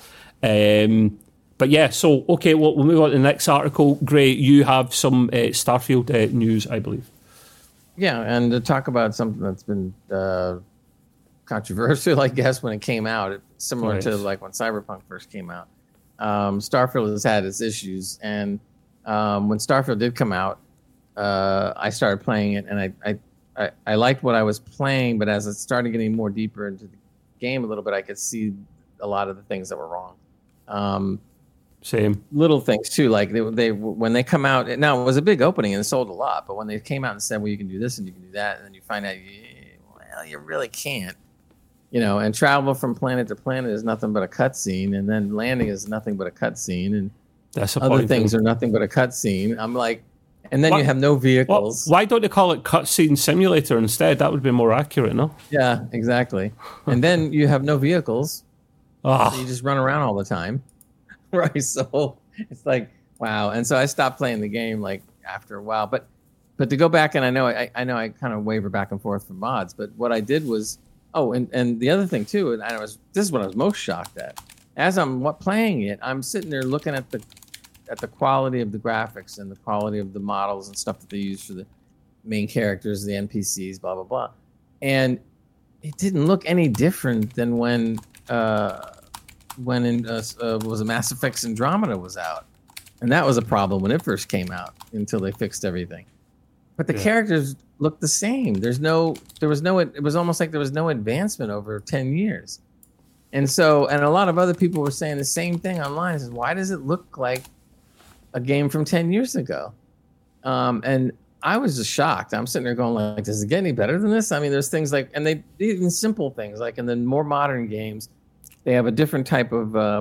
Um, but yeah, so okay, well, we'll move on to the next article. Gray, you have some uh, Starfield uh, news, I believe. Yeah, and to talk about something that's been uh, controversial, I guess, when it came out, it, similar right. to like when Cyberpunk first came out. Um, Starfield has had its issues, and Um, when Starfield did come out, uh, I started playing it, and I, I, I, I liked what I was playing. But as it started getting more deeper into the game a little bit, I could see a lot of the things that were wrong. Um, Same little things too, like they, they when they come out. Now it was a big opening and it sold a lot, but when they came out and said, "Well, you can do this and you can do that," and then you find out, yeah, well, you really can't. You know, and travel from planet to planet is nothing but a cutscene, and then landing is nothing but a cutscene, and That's other things thing. are nothing but a cutscene. I'm like, and then what? you have no vehicles. What? Why don't they call it cutscene simulator instead? That would be more accurate, no? Yeah, exactly. And then you have no vehicles. Oh. So you just run around all the time. Right. So it's like, wow. And so I stopped playing the game like after a while. But but to go back, and I know I, I know I kind of waver back and forth for mods, but what I did was, oh, and, and the other thing too, and I was this is what I was most shocked at. As I'm what, playing it, I'm sitting there looking at the at the quality of the graphics and the quality of the models and stuff that they use for the main characters, the N P Cs, blah, blah, blah. And it didn't look any different than when uh, when in, uh, uh, was a Mass Effect Andromeda was out. And that was a problem when it first came out until they fixed everything. But the yeah. characters looked the same. There's no, there was no, it was almost like there was no advancement over ten years. And so, and a lot of other people were saying the same thing online. Says, why does it look like a game from ten years ago? Um, and I was just shocked. I'm sitting there going like, does it get any better than this? I mean, there's things like, and they, even simple things like in the more modern games, they have a different type of uh,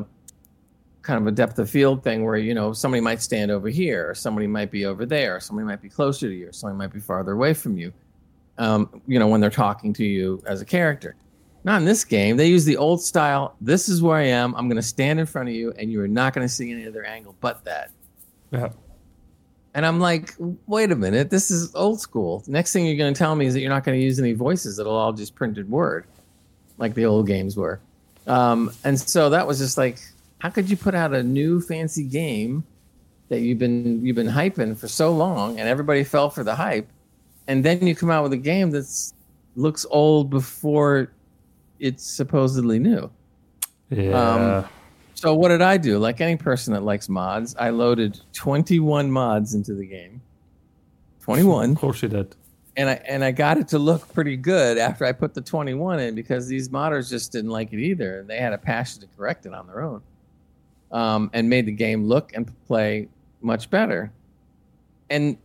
kind of a depth of field thing where, you know, somebody might stand over here, or somebody might be over there, or somebody might be closer to you, or somebody might be farther away from you, um, you know, when they're talking to you as a character. Not in this game. They use the old style. This is where I am. I'm going to stand in front of you, and you are not going to see any other angle but that. Yeah. And I'm like, wait a minute. This is old school. Next thing you're going to tell me is that you're not going to use any voices. It'll all just printed word, like the old games were. Um, and so that was just like, how could you put out a new fancy game that you've been you've been hyping for so long, and everybody fell for the hype, and then you come out with a game that's looks old before it's supposedly new? Yeah. Um, so what did I do? Like any person that likes mods, I loaded twenty-one mods into the game. twenty-one. Of course you did. And I and I got it to look pretty good after I put the twenty-one in, because these modders just didn't like it either, and they had a passion to correct it on their own, um, and made the game look and play much better. And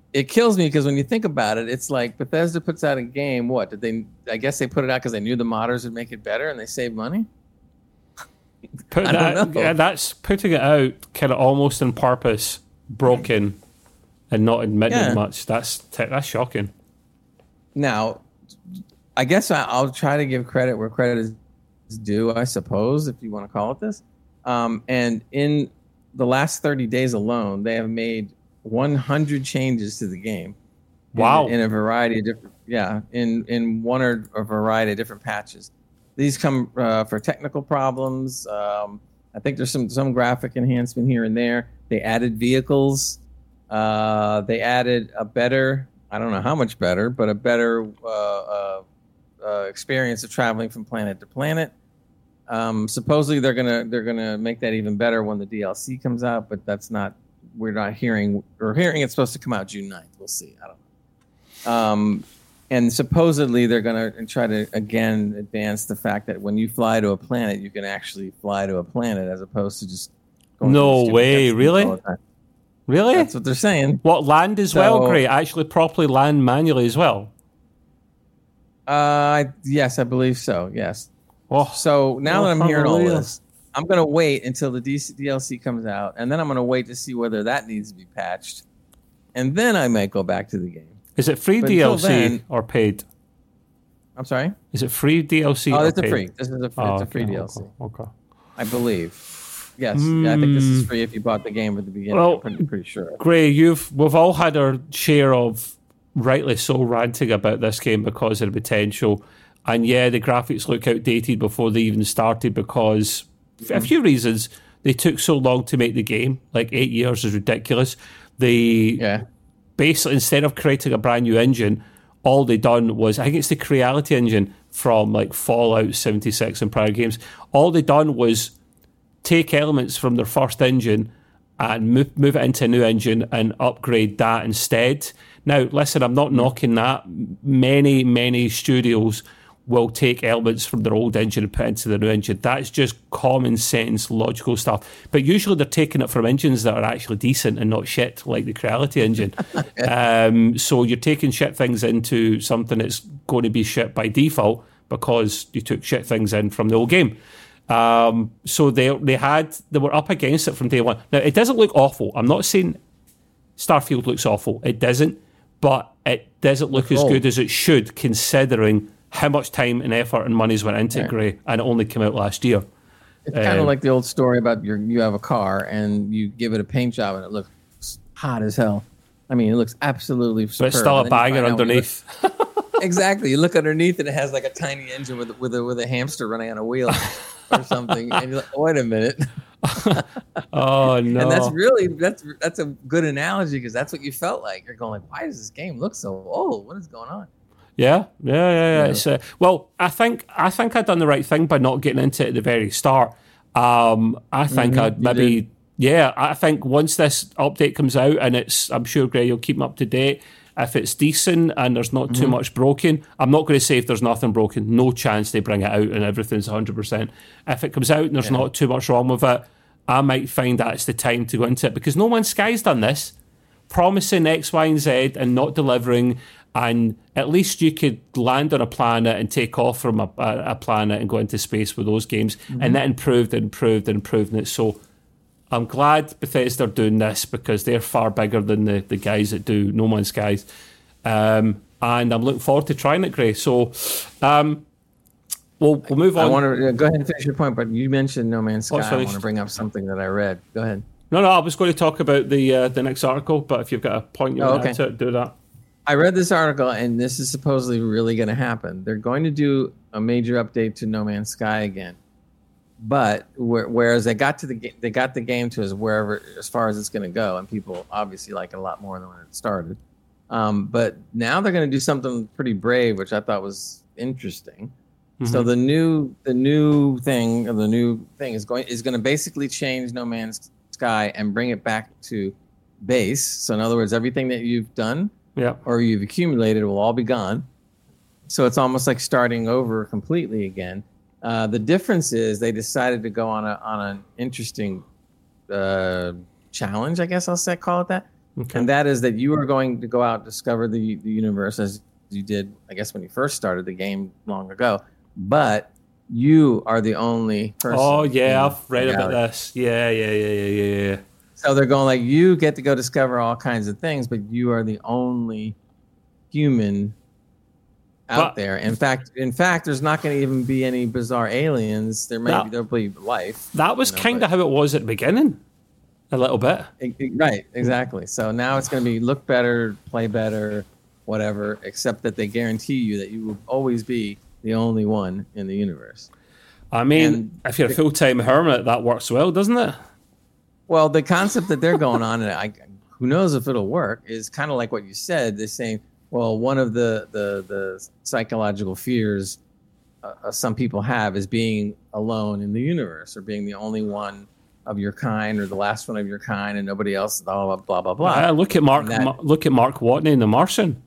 it kills me because when you think about it, it's like Bethesda puts out a game. What did they? I guess they put it out because they knew the modders would make it better and they saved money. Put I that, don't know. yeah, that's putting it out kind of almost on purpose, broken, and not admitting Yeah. much. That's te- that's shocking. Now, I guess I, I'll try to give credit where credit is due, I suppose, if you want to call it this. Um, and in the last thirty days alone, they have made one hundred changes to the game. in- Wow. In, a variety of different, yeah, in, in one or a variety of different patches. These come uh, for technical problems. Um, I think there's some, some graphic enhancement here and there. They added vehicles. Uh, they added a better, I don't know how much better, but a better uh, uh, uh, experience of traveling from planet to planet. Um, supposedly they're gonna they're gonna make that even better when the D L C comes out, but that's not. We're not hearing. We're hearing it's supposed to come out June ninth. We'll see. I don't know. Um, and supposedly they're gonna try to again advance the fact that when you fly to a planet, you can actually fly to a planet as opposed to just going No through stupid way, cutscenes really? all the time. Really? That's what they're saying. What, land as well, So- Gray? Actually properly land manually as well? Uh, yes, I believe so. Yes. Oh, So now Oh, that I'm hearing all hallelujah. this, I'm going to wait until the D L C comes out, and then I'm going to wait to see whether that needs to be patched. And then I might go back to the game. is it free but D L C until then- or paid? I'm sorry? Is it free D L C Oh, or it's a paid? free. This is a free, Oh, it's a free okay, D L C, Okay. okay. I believe. Yes, yeah, I think this is Hmm. free if you bought the game at the beginning. Well, I'm pretty, pretty sure. Gray, you've we've all had our share of rightly so ranting about this game because of the potential. And yeah, the graphics look outdated before they even started because for a few reasons they took so long to make the game. Like eight years is ridiculous. They Yeah. basically, instead of creating a brand new engine, all they done was, I think it's the Creality engine from like Fallout seventy-six and prior games. All they done was take elements from their first engine and move, move it into a new engine and upgrade that instead. Now, listen, I'm not knocking that. Many, many studios will take elements from their old engine and put into the new engine. That's just common sense, logical stuff. But usually they're taking it from engines that are actually decent and not shit, like the Creality engine. um, so you're taking shit things into something that's going to be shit by default because you took shit things in from the old game. Um, so they they had they were up against it from day one. Now it doesn't look awful. I'm not saying Starfield looks awful. It doesn't, but it doesn't look as old. good as it should, considering how much time and effort and money's went into it, Yeah. Gray, and it only came out last year. It's kind Um, of like the old story about your you have a car and you give it a paint job and it looks hot as hell. I mean, it looks absolutely But superb. it's still a And then you banger find out when you underneath. look- exactly. You look underneath and it has like a tiny engine with with a with a hamster running on a wheel or something, and you're like, wait a minute. Oh no! And that's really that's that's a good analogy because that's what you felt like. You're going like, why does this game look so old? What is going on? Yeah, yeah, yeah, yeah. Yeah. It's, uh, well, I think I think I'd done the right thing by not getting into it at the very start. Um, I think Mhm, I'd you maybe, did. yeah. I think once this update comes out and it's, I'm sure Gray, you'll keep me up to date. If it's decent and there's not too much broken, I'm not going to say if there's nothing broken. No chance they bring it out and everything's one hundred percent. If it comes out and there's not too much wrong with it, I might find that it's the time to go into it because No Man's Sky's done this, promising X, Y, and Z and not delivering. And at least you could land on a planet and take off from a, a, a planet and go into space with those games. And that improved and improved and improved. And it's so I'm glad Bethesda are doing this because they're far bigger than the, the guys that do No Man's Skies. Um, and I'm looking forward to trying it, Gray. So um, we'll, we'll move on. I want to go ahead and finish your point, but you mentioned No Man's Sky. Oh, it's I want finished. to bring up something that I read. Go ahead. no, no, I was going to talk about the uh, the next article, but if you've got a point you Oh, want to okay. add to it, do that. I read this article, and this is supposedly really going to happen. They're going to do a major update to No Man's Sky again, but where, whereas they got to the ga- they got the game to as wherever as far as it's going to go, and people obviously like it a lot more than when it started. Um, but now they're going to do something pretty brave, which I thought was interesting. So Mhm. the new the new thing, or the new thing is going is going to basically change No Man's Sky and bring it back to base. So in other words, everything that you've done Yeah. or you've accumulated will all be gone. So it's almost like starting over completely again. Uh, the difference is they decided to go on a on an interesting uh, challenge, I guess I'll say call it that. Okay. And that is that you are going to go out and discover the, the universe as you did, I guess, when you first started the game long ago. But you are the only person. Oh, yeah, I've read about this. Yeah, yeah, yeah, yeah, yeah, yeah. So they're going like, you get to go discover all kinds of things, but you are the only human out but, there. In fact, in fact, there's not going to even be any bizarre aliens. There may that, be, there'll be life. That was you know, kind of how it was at the beginning, a little bit. It, it, right, exactly. So now it's going to be look better, play better, whatever, except that they guarantee you that you will always be the only one in the universe. I mean, and if you're a full-time hermit, that works well, doesn't it? Well, the concept that they're going on, and I, who knows if it'll work, is kind of like what you said. They're saying, well, one of the, the, the psychological fears uh, some people have is being alone in the universe or being the only one of your kind or the last one of your kind and nobody else, blah, blah, blah, blah, blah. Uh, look at Mark that, Ma- look at Mark Watney in The Martian.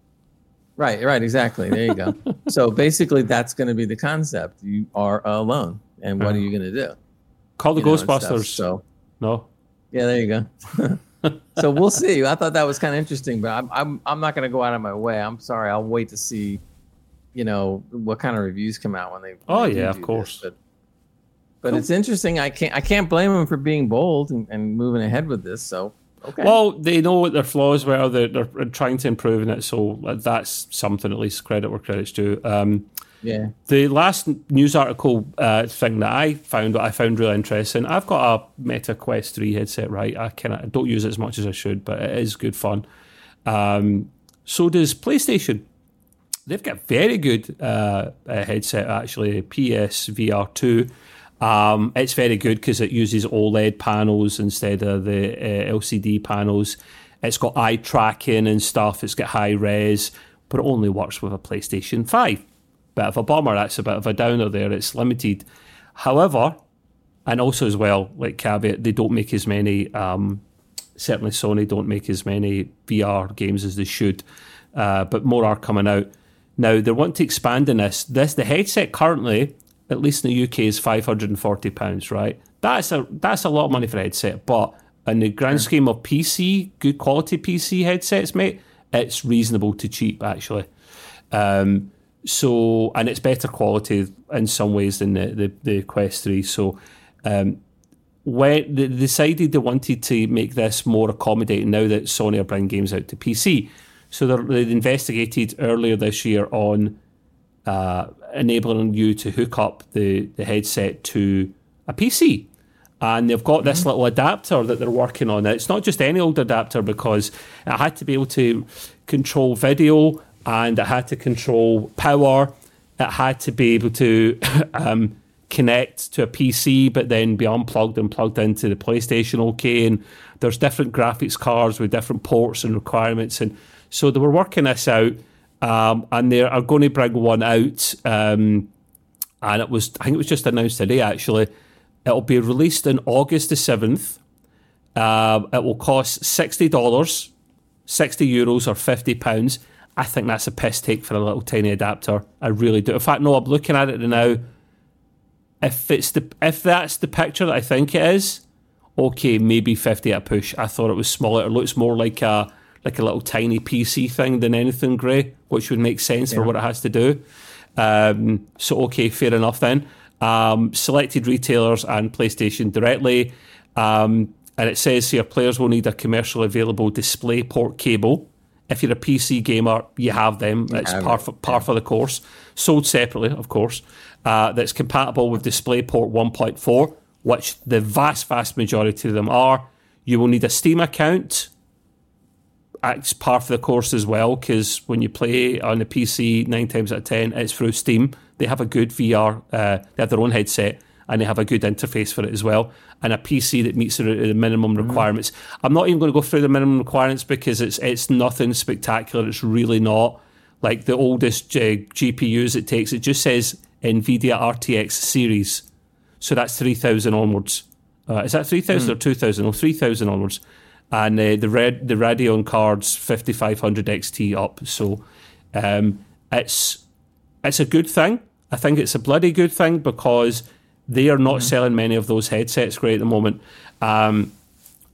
Right, right, exactly. There you go. So basically that's going to be the concept. You are alone. And what uh, are you going to do? Call the you Ghostbusters. So No. Yeah, there you go. So we'll see. I thought that was kind of interesting, but I'm I'm I'm not going to go out of my way. I'm sorry. I'll wait to see, you know, what kind of reviews come out when they. When oh they yeah, of course. This. But, but cool. It's interesting. I can't I can't blame them for being bold and, and moving ahead with this. So okay. Well, they know what their flaws were. They're, they're trying to improve in it. So that's something. At least credit where credit's due. Um, yeah. The last news article uh, thing that I found, what I found really interesting. I've got a Meta Quest three headset, right? I kind of don't use it as much as I should, but it is good fun. Um, so does PlayStation. They've got very good uh, uh, headset actually. P S V R two. Um, it's very good because it uses OLED panels instead of the uh, L C D panels. It's got eye tracking and stuff. It's got high res, but it only works with a PlayStation five. Bit of a bummer. That's a bit of a downer there. It's limited. However, and also as well, like caveat, they don't make as many. Um, certainly, Sony don't make as many V R games as they should, uh, but more are coming out now. They want to expand in this. This the headset currently, at least in the U K, is five hundred and forty pounds. Right, that's a that's a lot of money for a headset, but in the grand scheme of P C, good quality P C headsets, mate, it's reasonable to cheap actually. Um, So, and it's better quality in some ways than the, the, the Quest three. So, um, when they decided they wanted to make this more accommodating now that Sony are bringing games out to P C. So, they investigated earlier this year on uh, enabling you to hook up the, the headset to a P C. And they've got this mm-hmm. little adapter that they're working on. It's not just any old adapter because it had to be able to control video and it had to control power. It had to be able to um, connect to a P C, but then be unplugged and plugged into the PlayStation okay. And there's different graphics cards with different ports and requirements. And so they were working this out, um, and they are going to bring one out. Um, and it was, I think it was just announced today, actually. It'll be released on August the seventh. Uh, it will cost sixty dollars, sixty euros or fifty pounds. I think that's a piss take for a little tiny adapter. I really do. In fact, no, I'm looking at it now. If it's the if that's the picture that I think it is, okay, maybe fifty at a push. I thought it was smaller. It looks more like a like a little tiny P C thing than anything, Gray, which would make sense yeah. for what it has to do. Um, so, okay, fair enough then. Um, selected retailers and PlayStation directly. Um, and it says here, players will need a commercially available DisplayPort cable. If you're a P C gamer, you have them. You it's have par, for, par yeah. for the course. Sold separately, of course. Uh, that's compatible with DisplayPort one point four, which the vast, vast majority of them are. You will need a Steam account. It's par for the course as well, because when you play on the P C, nine times out of ten, it's through Steam. They have a good V R, uh, they have their own headset, and they have a good interface for it as well, and a P C that meets the, the minimum mm-hmm. requirements. I'm not even going to go through the minimum requirements because it's it's nothing spectacular. It's really not like the oldest uh, G P Us it takes. It just says NVIDIA R T X series, so that's three thousand onwards. Uh, is that three thousand mm. or two thousand? Oh, three thousand onwards. And uh, the red the Radeon cards fifty-five hundred X T up. So um, it's it's a good thing. I think it's a bloody good thing because they are not mm. selling many of those headsets great at the moment. Um,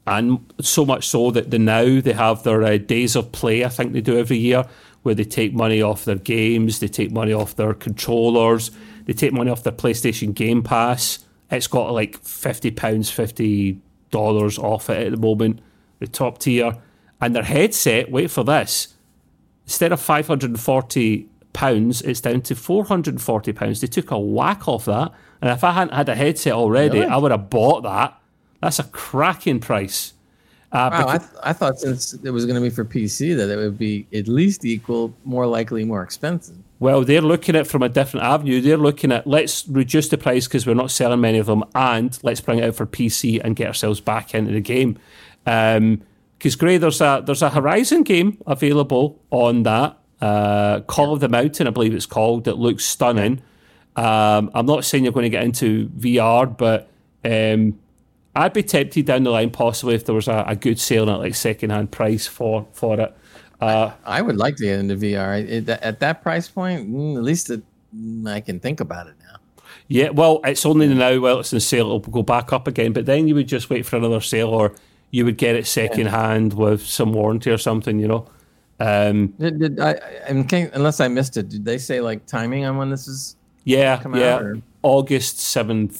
and so much so that the now they have their uh, days of play, I think they do every year, where they take money off their games, they take money off their controllers, they take money off their PlayStation Game Pass. It's got like fifty pounds, fifty dollars off it at the moment, the top tier. And their headset, wait for this, instead of five hundred forty pounds, it's down to four hundred forty pounds. They took a whack off that. And if I hadn't had a headset already, Really? I would have bought that. That's a cracking price. Uh, Wow, I, because, th- I thought since it was going to be for P C that it would be at least equal, more likely more expensive. well, they're looking at it from a different avenue. They're looking at, let's reduce the price because we're not selling many of them, and let's bring it out for P C and get ourselves back into the game. Um, Because Gray, there's a there's a Horizon game available on that. Uh, Call of the Mountain, I believe it's called. That looks stunning. Um, I'm not saying you're going to get into V R, but um, I'd be tempted down the line possibly if there was a, a good sale at like second hand price for for it. Uh, I would like to get into V R. It, at that price point, mm, at least it, mm, I can think about it now. yeah, well, it's only now. Well, it's in sale. It'll go back up again, but then you would just wait for another sale, or you would get it second hand with some warranty or something. You know. Um, Did, did I, in case, unless I missed it, did they say like timing on when this is? yeah, Come yeah. out, or- August seventh.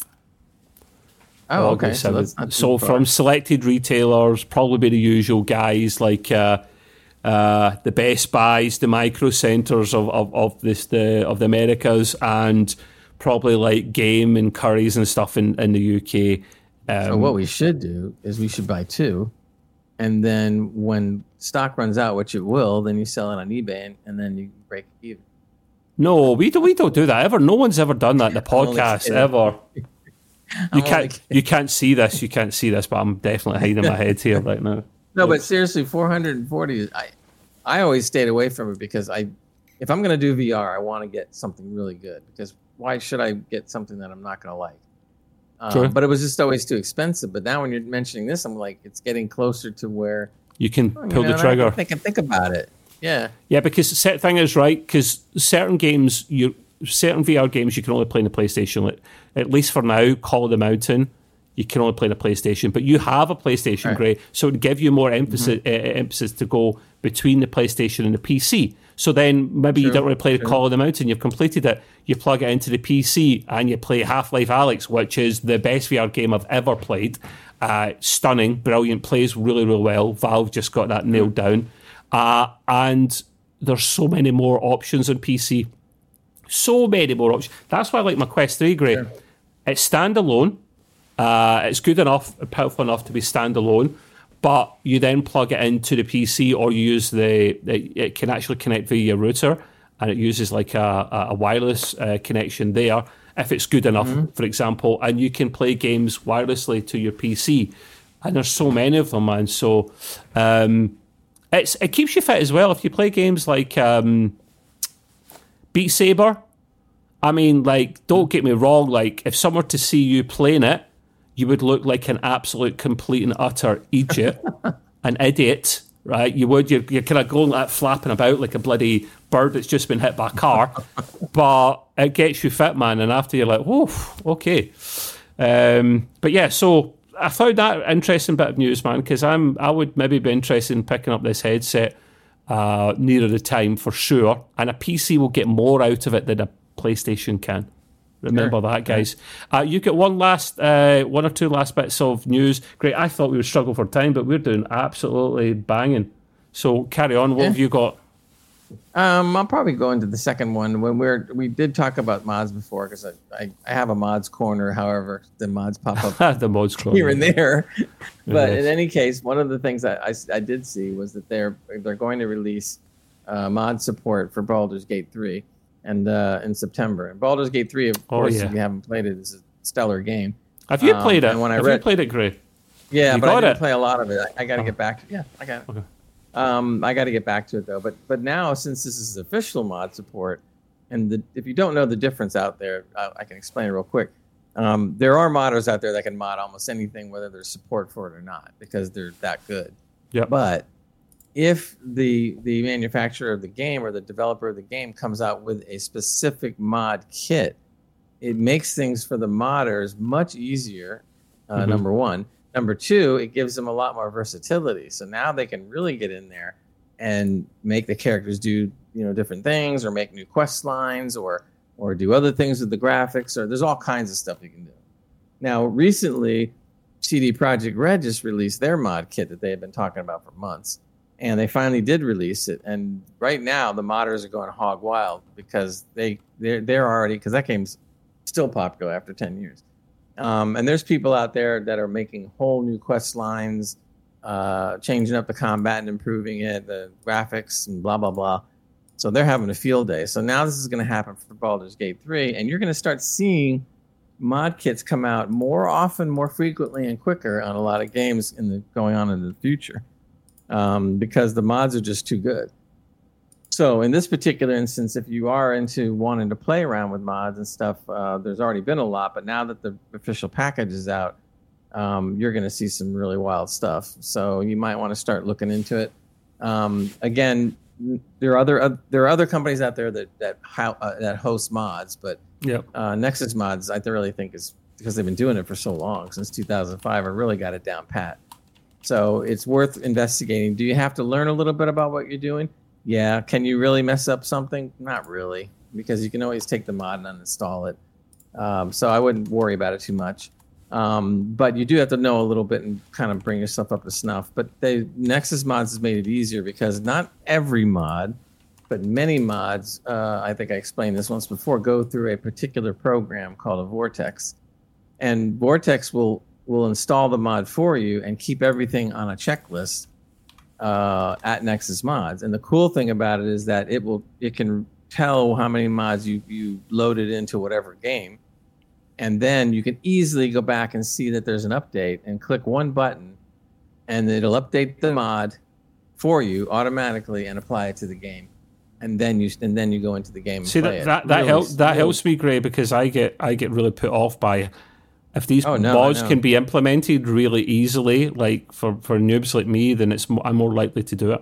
Oh, okay. August So, seventh. that's not too So far. from selected retailers, probably be the usual guys like uh, uh, the Best Buys, the Micro Centers of of of this the of the Americas, and probably like Game and Curry's and stuff in, in the U K. Um, So what we should do is we should buy two, and then when stock runs out, which it will, then you sell it on eBay, and, and then you break even. no, we don't. We don't do that ever. No one's ever done that in the only podcast kidding. ever. You only can't. kidding. You can't see this. You can't see this, but I'm definitely hiding my head here right now. No, but seriously, four hundred forty. is- I I always stayed away from it because I, if I'm going to do V R, I want to get something really good. Because why should I get something that I'm not going to like? Um, True. But it was just always too expensive. But now when you're mentioning this, I'm like, it's getting closer to where You can you pull know, the and trigger. I think and think about it. Yeah. Yeah, because the set thing is right. Because certain games, you certain V R games, you can only play in the PlayStation. Like, at least for now, Call of the Mountain, you can only play in the PlayStation. But you have a PlayStation, Right. Gray, so it would give you more emphasis uh, emphasis to go between the PlayStation and the P C. So then maybe you True, don't really play the true. Call of the Mountain. You've completed it. You plug it into the P C and you play Half-Life Alyx, which is the best V R game I've ever played. Uh, stunning, brilliant, plays really, really well. Valve just got that nailed down. Uh, and there's so many more options on P C. So many more options. That's why I like my Quest three, Gray. Sure. It's standalone. Uh, it's good enough, powerful enough to be standalone, but you then plug it into the P C or you use the, it, it can actually connect via your router, and it uses like a, a wireless uh, connection there, if it's good enough, Mm-hmm. for example, and you can play games wirelessly to your P C. And there's so many of them, man. So um, it's it keeps you fit as well. If you play games like um, Beat Saber, I mean, like, don't get me wrong, like, if someone were to see you playing it, you would look like an absolute, complete and utter idiot, an idiot, right? You would. You're, you're kind of going like flapping about like a bloody bird that's just been hit by a car. But it gets you fit, man. And after you're like, whoa, okay. Um, but yeah, so I found that an interesting bit of news, man, because I'm I would maybe be interested in picking up this headset uh, nearer the time for sure. And a P C will get more out of it than a PlayStation can. Remember Sure. that, guys. Uh, you get one last, uh, one or two last bits of news. Great. I thought we would struggle for time, but we're doing absolutely banging. So carry on. What Yeah. have you got? Um, I'll probably go into the second one when we're we did talk about mods before because I, I I have a mods corner. However, the mods pop up The mods corner. here and there. But Yes. in any case, one of the things that I, I did see was that they're they're going to release uh, mod support for Baldur's Gate three and uh, in September. And Baldur's Gate three, of Oh, course, yeah. if you haven't played it, is a stellar game. Have you Um, played it? and when I have you read- played it, Gray? Yeah, You but I got didn't it? play a lot of it. I, I got to Oh. get back to. Yeah, I got it. Okay. Um, I got to get back to it though. But but now since this is official mod support, and the, if you don't know the difference out there, I, I can explain it real quick. Um, there are modders out there that can mod almost anything, whether there's support for it or not, because they're that good. Yep. But if the the manufacturer of the game or the developer of the game comes out with a specific mod kit, it makes things for the modders much easier. Uh, Mhm. Number one. Number two, it gives them a lot more versatility. So now they can really get in there and make the characters do, you know, different things, or make new quest lines, or or do other things with the graphics, or there's all kinds of stuff you can do. Now, recently, C D Projekt Red just released their mod kit that they had been talking about for months, and they finally did release it. And right now, the modders are going hog wild because they they're they're already, because that game's still popular after ten years. Um, and there's people out there that are making whole new quest lines, uh, changing up the combat and improving it, the graphics and blah, blah, blah. So they're having a field day. So now this is going to happen for Baldur's Gate three, and you're going to start seeing mod kits come out more often, more frequently, and quicker on a lot of games in the going on in the future, um, because the mods are just too good. So in this particular instance, if you are into wanting to play around with mods and stuff, uh, there's already been a lot, but now that the official package is out, um, you're going to see some really wild stuff. So you might want to start looking into it. Um, again, there are other uh, there are other companies out there that that how, uh, that host mods, but yep. uh, Nexus Mods, I really think, is because they've been doing it for so long, since two thousand five, I really got it down pat. So it's worth investigating. Do you have to learn a little bit about what you're doing? Yeah. Can you really mess up something? Not really, because you can always take the mod and uninstall it. Um, so I wouldn't worry about it too much. Um, but you do have to know a little bit and kind of bring yourself up to snuff. But they, Nexus Mods has made it easier, because not every mod, but many mods, uh, I think I explained this once before, go through a particular program called a Vortex. And Vortex will, will install the mod for you and keep everything on a checklist uh, at Nexus Mods. And the cool thing about it is that it will it can tell how many mods you, you loaded into whatever game. And then you can easily go back and see that there's an update and click one button, and it'll update the mod for you automatically and apply it to the game. And then you and then you go into the game and see play that it. that, that really, helps that really. helps me, Gray, because I get I get really put off by if these Oh, no, mods no. can be implemented really easily, like for, for noobs like me, then it's mo- I'm more likely to do it.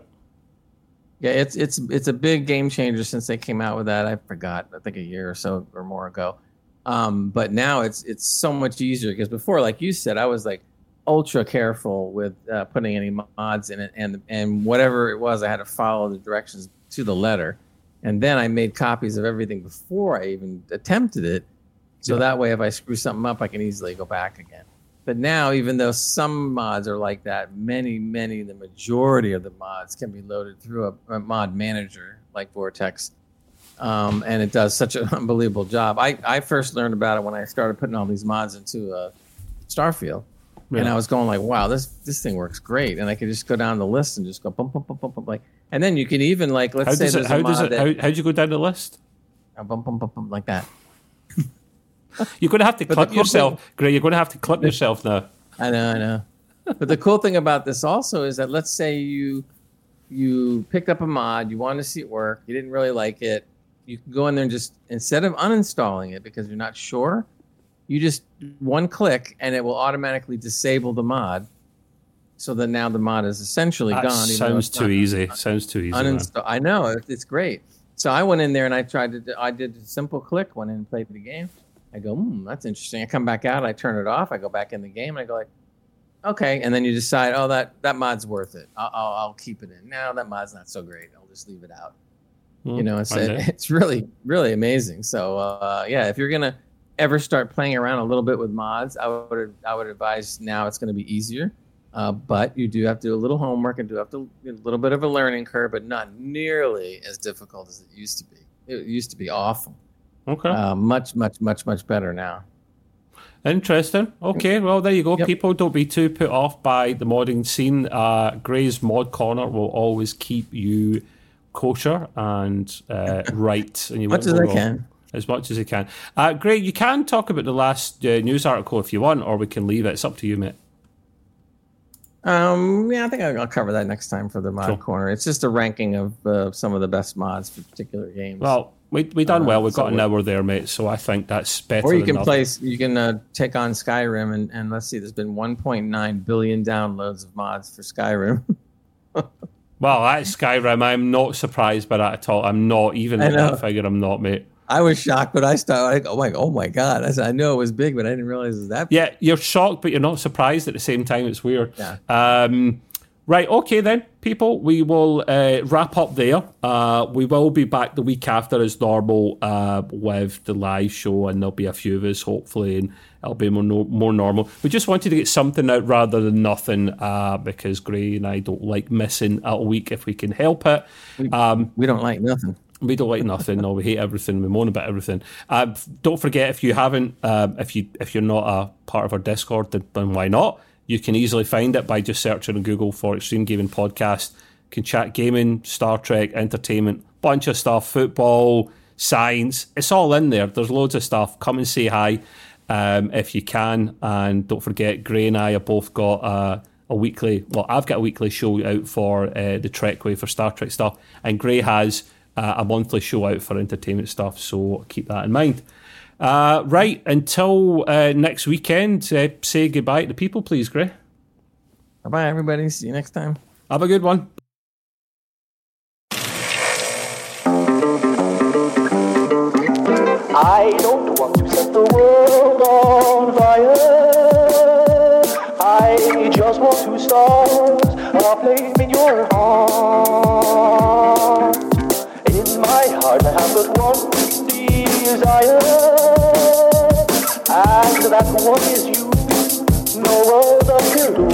Yeah, it's it's it's a big game changer since they came out with that. I forgot, I think a year or so or more ago. Um, but now it's it's so much easier, because before, like you said, I was like ultra careful with uh, putting any mods in it, and and whatever it was, I had to follow the directions to the letter, and then I made copies of everything before I even attempted it, so Yeah. that way if I screw something up, I can easily go back again. But now, even though some mods are like that, many, many, the majority of the mods can be loaded through a, a mod manager like Vortex. Um, and it does such an unbelievable job. I, I first learned about it when I started putting all these mods into uh, Starfield. Yeah. And I was going like, wow, this this thing works great. And I could just go down the list and just go bump, bump, bump, bump, bump. Like, and then you can even, like, let's How say does there's it? How a does mod it? that... How how do you go down the list? uh, bump, bump, bump, bump, like that. You're going to have to But clip the cool yourself, thing- Gray. You're going to have to clip yourself now. I know, I know. But the cool thing about this also is that, let's say you you picked up a mod, you wanted to see it work, you didn't really like it, you can go in there and just, instead of uninstalling it because you're not sure, you just one click and it will automatically disable the mod, so that now the mod is essentially That gone. even though sounds it's too not easy. Sounds too easy. man. uninstall. I know, it- it's great. So I went in there and I tried to. do- I did a simple click, went in and played the game. I go, hmm, that's interesting. I come back out, I turn it off, I go back in the game, and I go like, okay. And then you decide, oh, that, that mod's worth it. I'll, I'll, I'll keep it in. No, that mod's not so great. I'll just leave it out. Hmm, You know, it's I know. it's really, really amazing. So, uh, yeah, if you're going to ever start playing around a little bit with mods, I would I would advise now it's going to be easier. Uh, but you do have to do a little homework and do have to a little bit of a learning curve, but not nearly as difficult as it used to be. It used to be awful. Okay. Uh, much, much, much, much better now. Interesting. Okay, well, there you go. Yep. People, don't be too put off by the modding scene. Uh, Gray's Mod Corner will always keep you kosher and uh, right. And you Much won't as go I wrong. can. As much as you can. Uh, Gray, you can talk about the last uh, news article if you want, or we can leave it. It's up to you, mate. Um, yeah, I think I'll I'll cover that next time for the mod Cool. corner. It's just a ranking of uh, some of the best mods for particular games. Well, we we done Uh, well. We've so got an we- hour there, mate, so I think that's better or you than can nothing. play, you can uh, take on Skyrim, and, and let's see, there's been one point nine billion downloads of mods for Skyrim. Well, that's Skyrim. I'm not surprised by that at all. I'm not even I at know. that figure. I'm not, mate. I was shocked, but I started. Oh my, oh my god! I said, I knew it was big, but I didn't realize it was that big. Yeah, you're shocked, but you're not surprised at the same time. It's weird. Yeah. Um, right. Okay, then, people. We will uh, wrap up there. Uh, we will be back the week after as normal uh, with the live show, and there'll be a few of us hopefully, and it'll be more no, more normal. We just wanted to get something out rather than nothing uh, because Gray and I don't like missing a week if we can help it. We, Um, we don't like nothing. We don't like nothing. No, we hate everything. We moan about everything. Uh, don't forget, if you haven't, um, if you if you're not a part of our Discord, then, then why not? You can easily find it by just searching on Google for Extreme Gaming Podcast. You can chat gaming, Star Trek, entertainment, bunch of stuff, football, science. It's all in there. There's loads of stuff. Come and say hi um, if you can. And don't forget, Gray and I have both got a, a weekly. Well, I've got a weekly show out for uh, the Trekway for Star Trek stuff, and Gray has Uh, a monthly show out for entertainment stuff, so keep that in mind. Uh, right, until uh, next weekend, uh, say goodbye to the people, please, Gray. Bye-bye, everybody. See you next time. Have a good one. I don't want to set the world on fire. I just want to start a flame in your heart. In my heart I have but one desire, and that one is you, no other will do.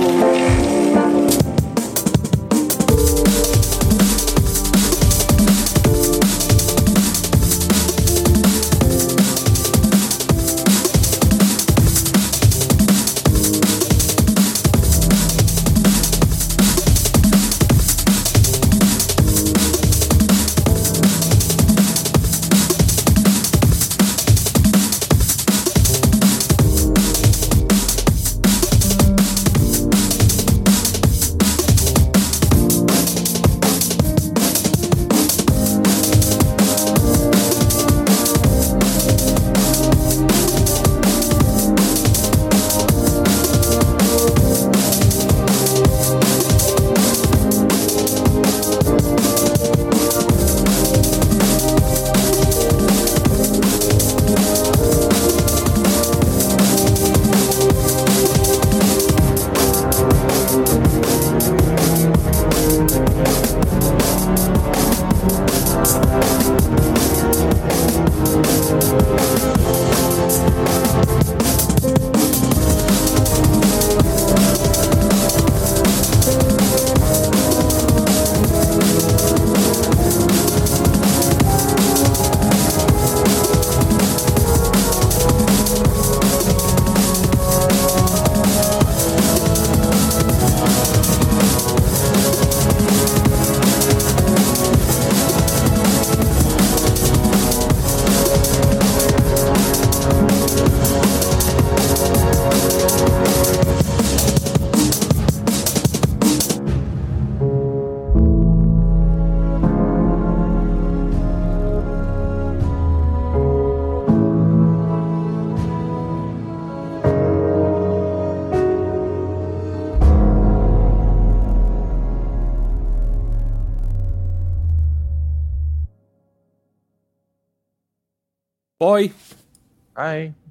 Boy. Bye.